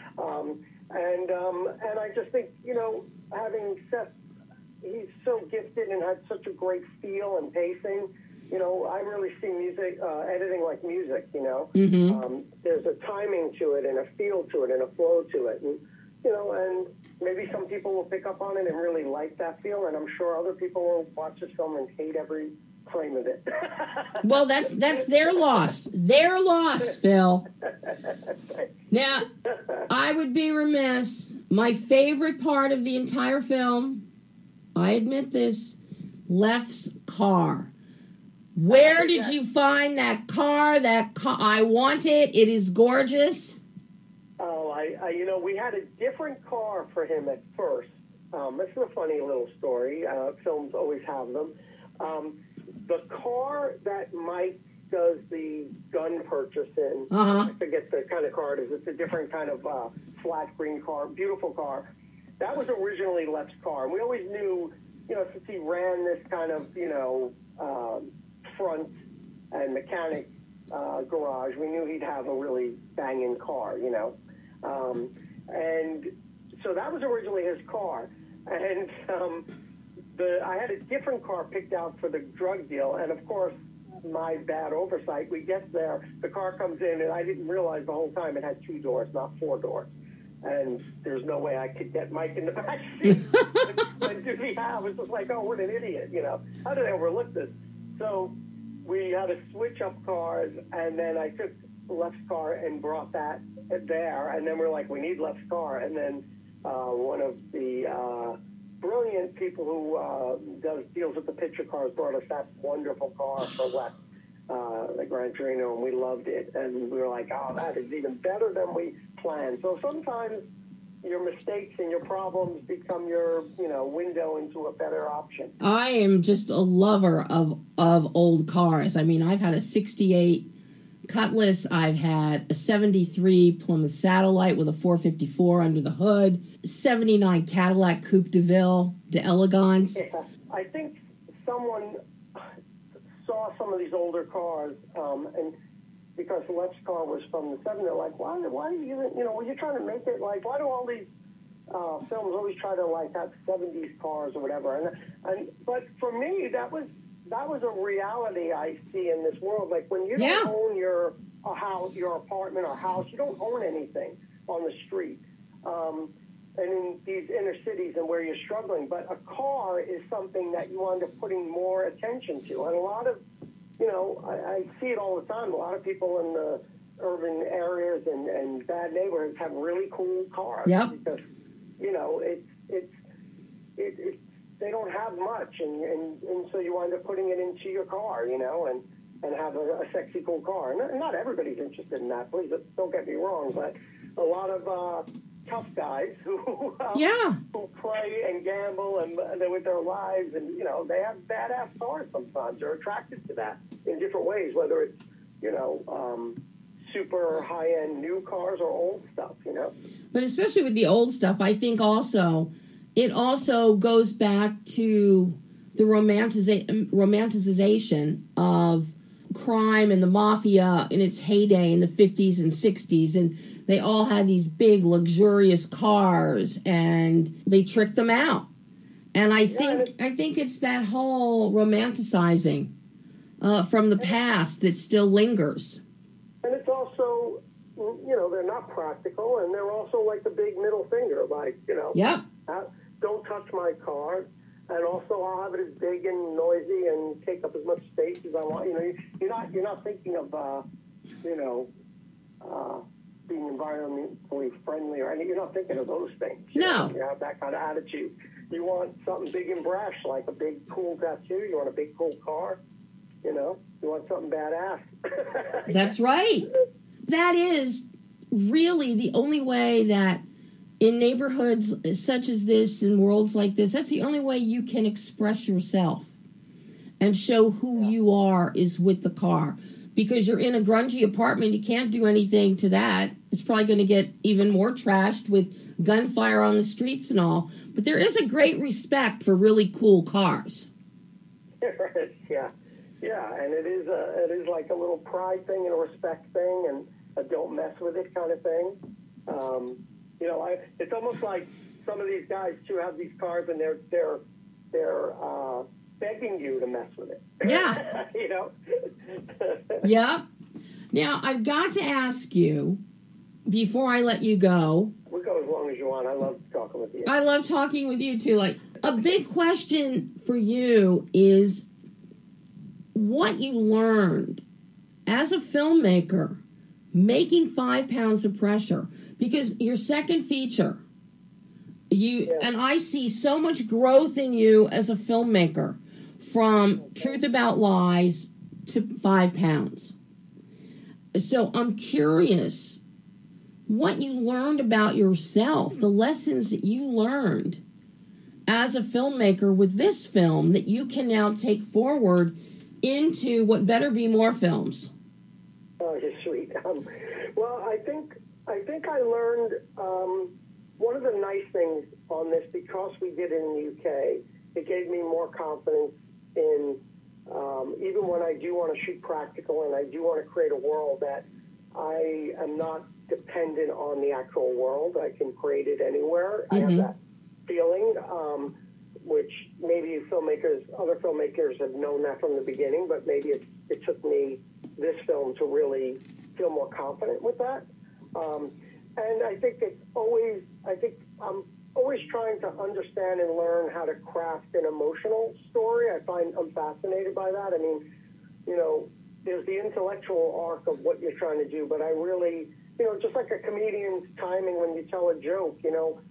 [SPEAKER 2] And I just think, you know, having Seth, he's so gifted and had such a great feel and pacing. You know, I really see music, editing like music, you know. There's a timing to it and a feel to it and a flow to it. And, you know, and maybe some people will pick up on it and really like that feel, and I'm sure other people will watch this film and hate every frame of it.
[SPEAKER 3] Well, that's their loss. Their loss, Phil. Now, I would be remiss. My favorite part of the entire film, I admit this, Lef's car. Where did you find that car? I want it. It is gorgeous.
[SPEAKER 2] Oh, you know, we had a different car for him at first. This is a funny little story. Films always have them. The car that Mike does the gun purchase in, I forget the kind of car it is. It's a different kind of flat green car, beautiful car. That was originally Lef's car. And we always knew, you know, since he ran this kind of, you know, front and mechanic garage, we knew he'd have a really banging car, you know. And so that was originally his car. And I had a different car picked out for the drug deal. And, of course, my bad oversight, we get there, the car comes in, and I didn't realize the whole time it had 2 doors, not 4 doors. And there's no way I could get Mike in the back seat. I was just like, oh, what an idiot, you know. How did I overlook this? So we had to switch up cars, and then I took Lef's car and brought that there. And then we're like, we need Lef's car. And then one of the brilliant people who deals with the picture cars brought us that wonderful car for Lef, the Gran Torino, and we loved it. And we were like, oh, that is even better than we planned. So sometimes your mistakes and your problems become your, you know, window into a better option. I
[SPEAKER 3] am just a lover of old cars. I mean, I've had a 68 Cutlass. I've had a 73 Plymouth Satellite with a 454 under the hood, 79 Cadillac Coupe de Ville d'Elegance.
[SPEAKER 2] Yeah, I think someone saw some of these older cars, and because Lex car was from the 70s, they're like, why do you, when you're trying to make it, like, why do all these films always try to, like, have 70s cars or whatever? But for me, that was a reality I see in this world. Like, when you don't own your house, your apartment or house, you don't own anything on the street. And in these inner cities and where you're struggling. But a car is something that you wind up putting more attention to. And a lot of, I see it all the time. A lot of people in the urban areas and bad neighborhoods have really cool cars.
[SPEAKER 3] Yeah.
[SPEAKER 2] Because, it's they don't have much. And so you wind up putting it into your car, and have a sexy, cool car. Not everybody's interested in that. Please don't get me wrong. But a lot of tough guys who play and gamble and they're with their lives, and they have badass cars sometimes. They're attracted to that in different ways, whether it's super high-end new cars or old stuff.
[SPEAKER 3] But especially with the old stuff, I think it also goes back to the romanticization of crime and the mafia in its heyday in the 50s and 60s, and they all had these big luxurious cars and they tricked them out. And I think it's that whole romanticizing from the past that still lingers.
[SPEAKER 2] And it's also, they're not practical, and they're also like the big middle finger, like, don't touch my car. And also, I'll have it as big and noisy and take up as much space as I want. You're not thinking of, being environmentally friendly or anything. You're not thinking of those things.
[SPEAKER 3] No.
[SPEAKER 2] You have that kind of attitude. You want something big and brash, like a big, cool tattoo. You want a big, cool car. You want something badass.
[SPEAKER 3] That's right. That is really the only way that in neighborhoods such as this, in worlds like this, that's the only way you can express yourself and show who you are is with the car. Because you're in a grungy apartment, you can't do anything to that. It's probably going to get even more trashed with gunfire on the streets and all. But there is a great respect for really cool cars.
[SPEAKER 2] Yeah, and it is like a little pride thing and a respect thing and a don't mess with it kind of thing. It's almost like some of these guys too have these cars and they're begging you to mess with it.
[SPEAKER 3] Yeah. Yeah. Now I've got to ask you before I let you go.
[SPEAKER 2] We'll go as long as you want. I love talking with you.
[SPEAKER 3] I love talking with you too. Like, a big question for you is what you learned as a filmmaker making 5 Pounds of Pressure. Because your second feature, and I see so much growth in you as a filmmaker from Truth About Lies to 5 Pounds. So I'm curious what you learned about yourself, the lessons that you learned as a filmmaker with this film that you can now take forward into what better be more films.
[SPEAKER 2] Oh, you're sweet. Well, I think I learned one of the nice things on this, because we did it in the UK, it gave me more confidence in, even when I do want to shoot practical and I do want to create a world, that I am not dependent on the actual world. I can create it anywhere. Mm-hmm. I have that feeling, which maybe other filmmakers have known that from the beginning, but maybe it took me, this film, to really feel more confident with that. And I think I'm always trying to understand and learn how to craft an emotional story. I'm fascinated by that. I mean, there's the intellectual arc of what you're trying to do, but I really, just like a comedian's timing when you tell a joke,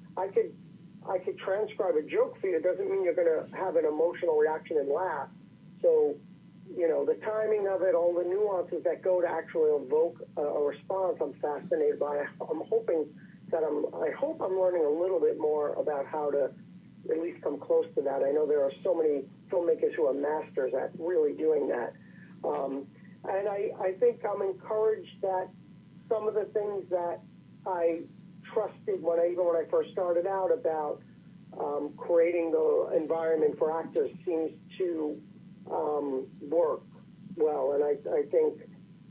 [SPEAKER 2] I could transcribe a joke for you. It doesn't mean you're going to have an emotional reaction and laugh. So, the timing of it, all the nuances that go to actually evoke a response, I'm fascinated by. I'm hoping that I hope I'm learning a little bit more about how to at least come close to that. I know there are so many filmmakers who are masters at really doing that. And I think I'm encouraged that some of the things that I trusted even when I first started out about creating the environment for actors seems to work well. And I think,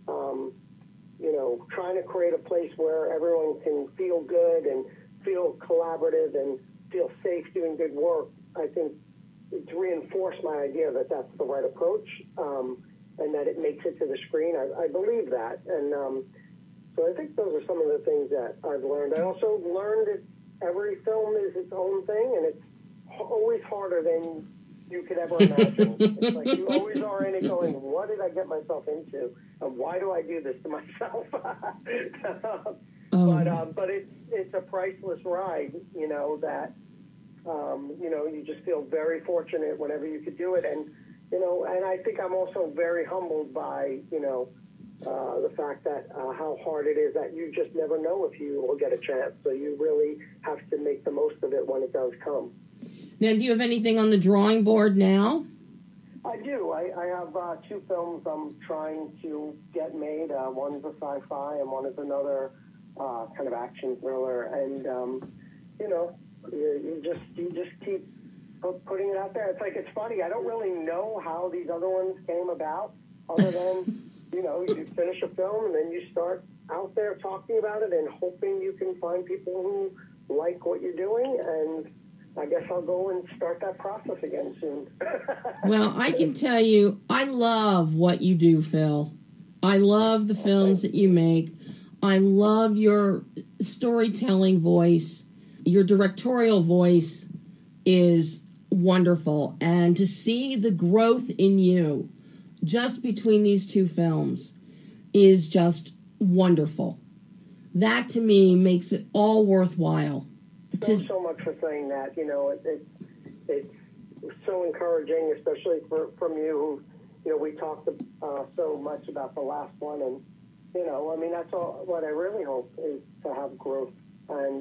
[SPEAKER 2] trying to create a place where everyone can feel good and feel collaborative and feel safe doing good work, I think it's reinforced my idea that that's the right approach, and that it makes it to the screen. I believe that. And so I think those are some of the things that I've learned. I also learned that every film is its own thing, and it's always harder than you could ever imagine. It's like you always are in it going, what did I get myself into? And why do I do this to myself? But it's a priceless ride, that, you just feel very fortunate whenever you could do it. And, and I think I'm also very humbled by, the fact that how hard it is that you just never know if you will get a chance. So you really have to make the most of it when it does come.
[SPEAKER 3] Now, do you have anything on the drawing board now?
[SPEAKER 2] I do. I have 2 films I'm trying to get made. One is a sci-fi and one is another kind of action thriller. And, you just keep putting it out there. It's funny. I don't really know how these other ones came about other than, you finish a film and then you start out there talking about it and hoping you can find people who like what you're doing. And I guess I'll go and start that process again soon.
[SPEAKER 3] Well, I can tell you, I love what you do, Phil. I love the films that you make. I love your storytelling voice. Your directorial voice is wonderful. And to see the growth in you just between these 2 films is just wonderful. That, to me, makes it all worthwhile.
[SPEAKER 2] Thanks so much for saying that. It's so encouraging, especially from you, who, we talked so much about the last one. And, that's all what I really hope is to have growth and,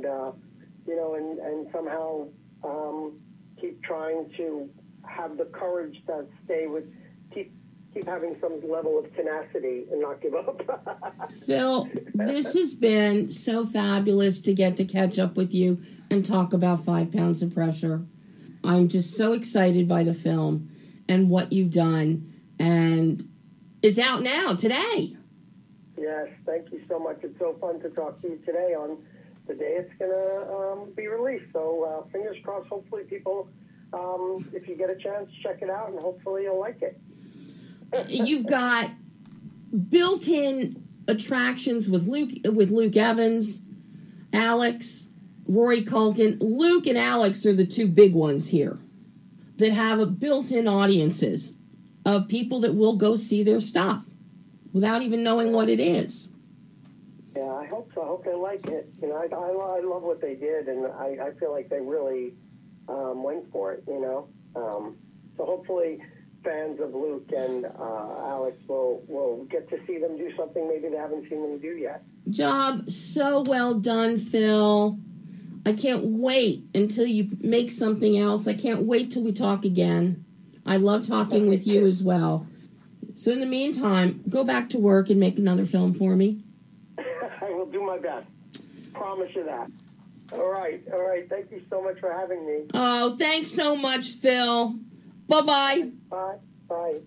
[SPEAKER 2] and somehow keep trying to have the courage to stay with, keep having some level of tenacity and not give up.
[SPEAKER 3] Phil, this has been so fabulous to get to catch up with you and talk about 5 Pounds of Pressure. I'm just so excited by the film and what you've done. And it's out now, today.
[SPEAKER 2] Yes, thank you so much. It's so fun to talk to you today on the day it's going to be released. So fingers crossed, hopefully people, if you get a chance, check it out, and hopefully you'll like it.
[SPEAKER 3] You've got built-in attractions with Luke Evans, Alex, Rory Culkin. Luke and Alex are the 2 big ones here that have a built-in audiences of people that will go see their stuff without even knowing what it is.
[SPEAKER 2] Yeah, I hope so. I hope they like it. I love what they did, and I feel like they really went for it, So hopefully fans of Luke and Alex will get to see them do something maybe they haven't seen them do yet.
[SPEAKER 3] Job so well done, Phil. I can't wait until you make something else. I can't wait till we talk again. I love talking with you as well. So in the meantime, go back to work and make another film for me.
[SPEAKER 2] I will do my best. Promise you that. All right. Thank you so much for having me.
[SPEAKER 3] Oh, thanks so much, Phil. Bye-bye.
[SPEAKER 2] Bye.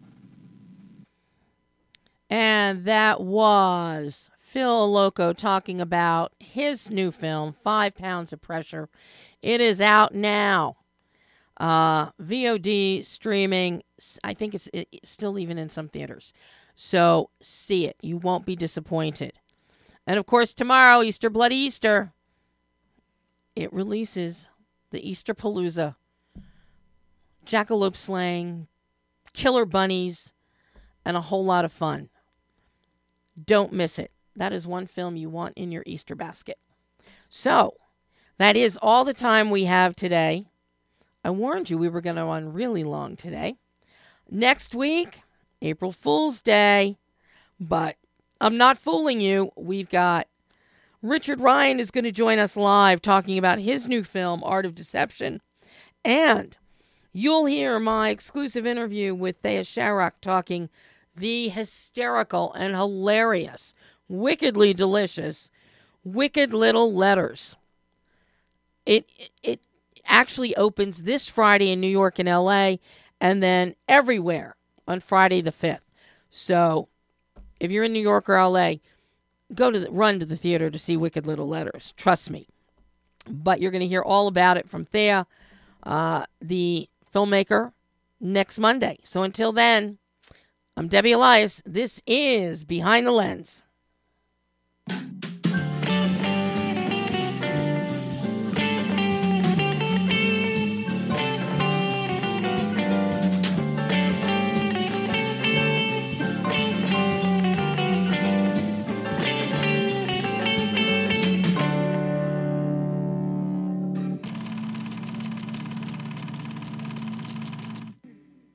[SPEAKER 1] And that was Phil Loco talking about his new film, 5 Pounds of Pressure. It is out now. VOD, streaming. I think it's still even in some theaters. So see it. You won't be disappointed. And of course, tomorrow, Easter Bloody Easter, it releases the Easter Palooza. Jackalope slaying, killer bunnies, and a whole lot of fun. Don't miss it. That is one film you want in your Easter basket. So, that is all the time we have today. I warned you we were going to run really long today. Next week, April Fool's Day. But I'm not fooling you. We've got Richard Ryan is going to join us live talking about his new film, Art of Deception. And you'll hear my exclusive interview with Thea Sharrock talking the hysterical and hilarious, wickedly delicious, Wicked Little Letters. It actually opens this Friday in New York and LA, and then everywhere on Friday the 5th. So if you're in New York or LA, run to the theater to see Wicked Little Letters. Trust me. But you're going to hear all about it from Thea, the filmmaker, next Monday. So until then, I'm Debbie Elias. This is Behind the Lens.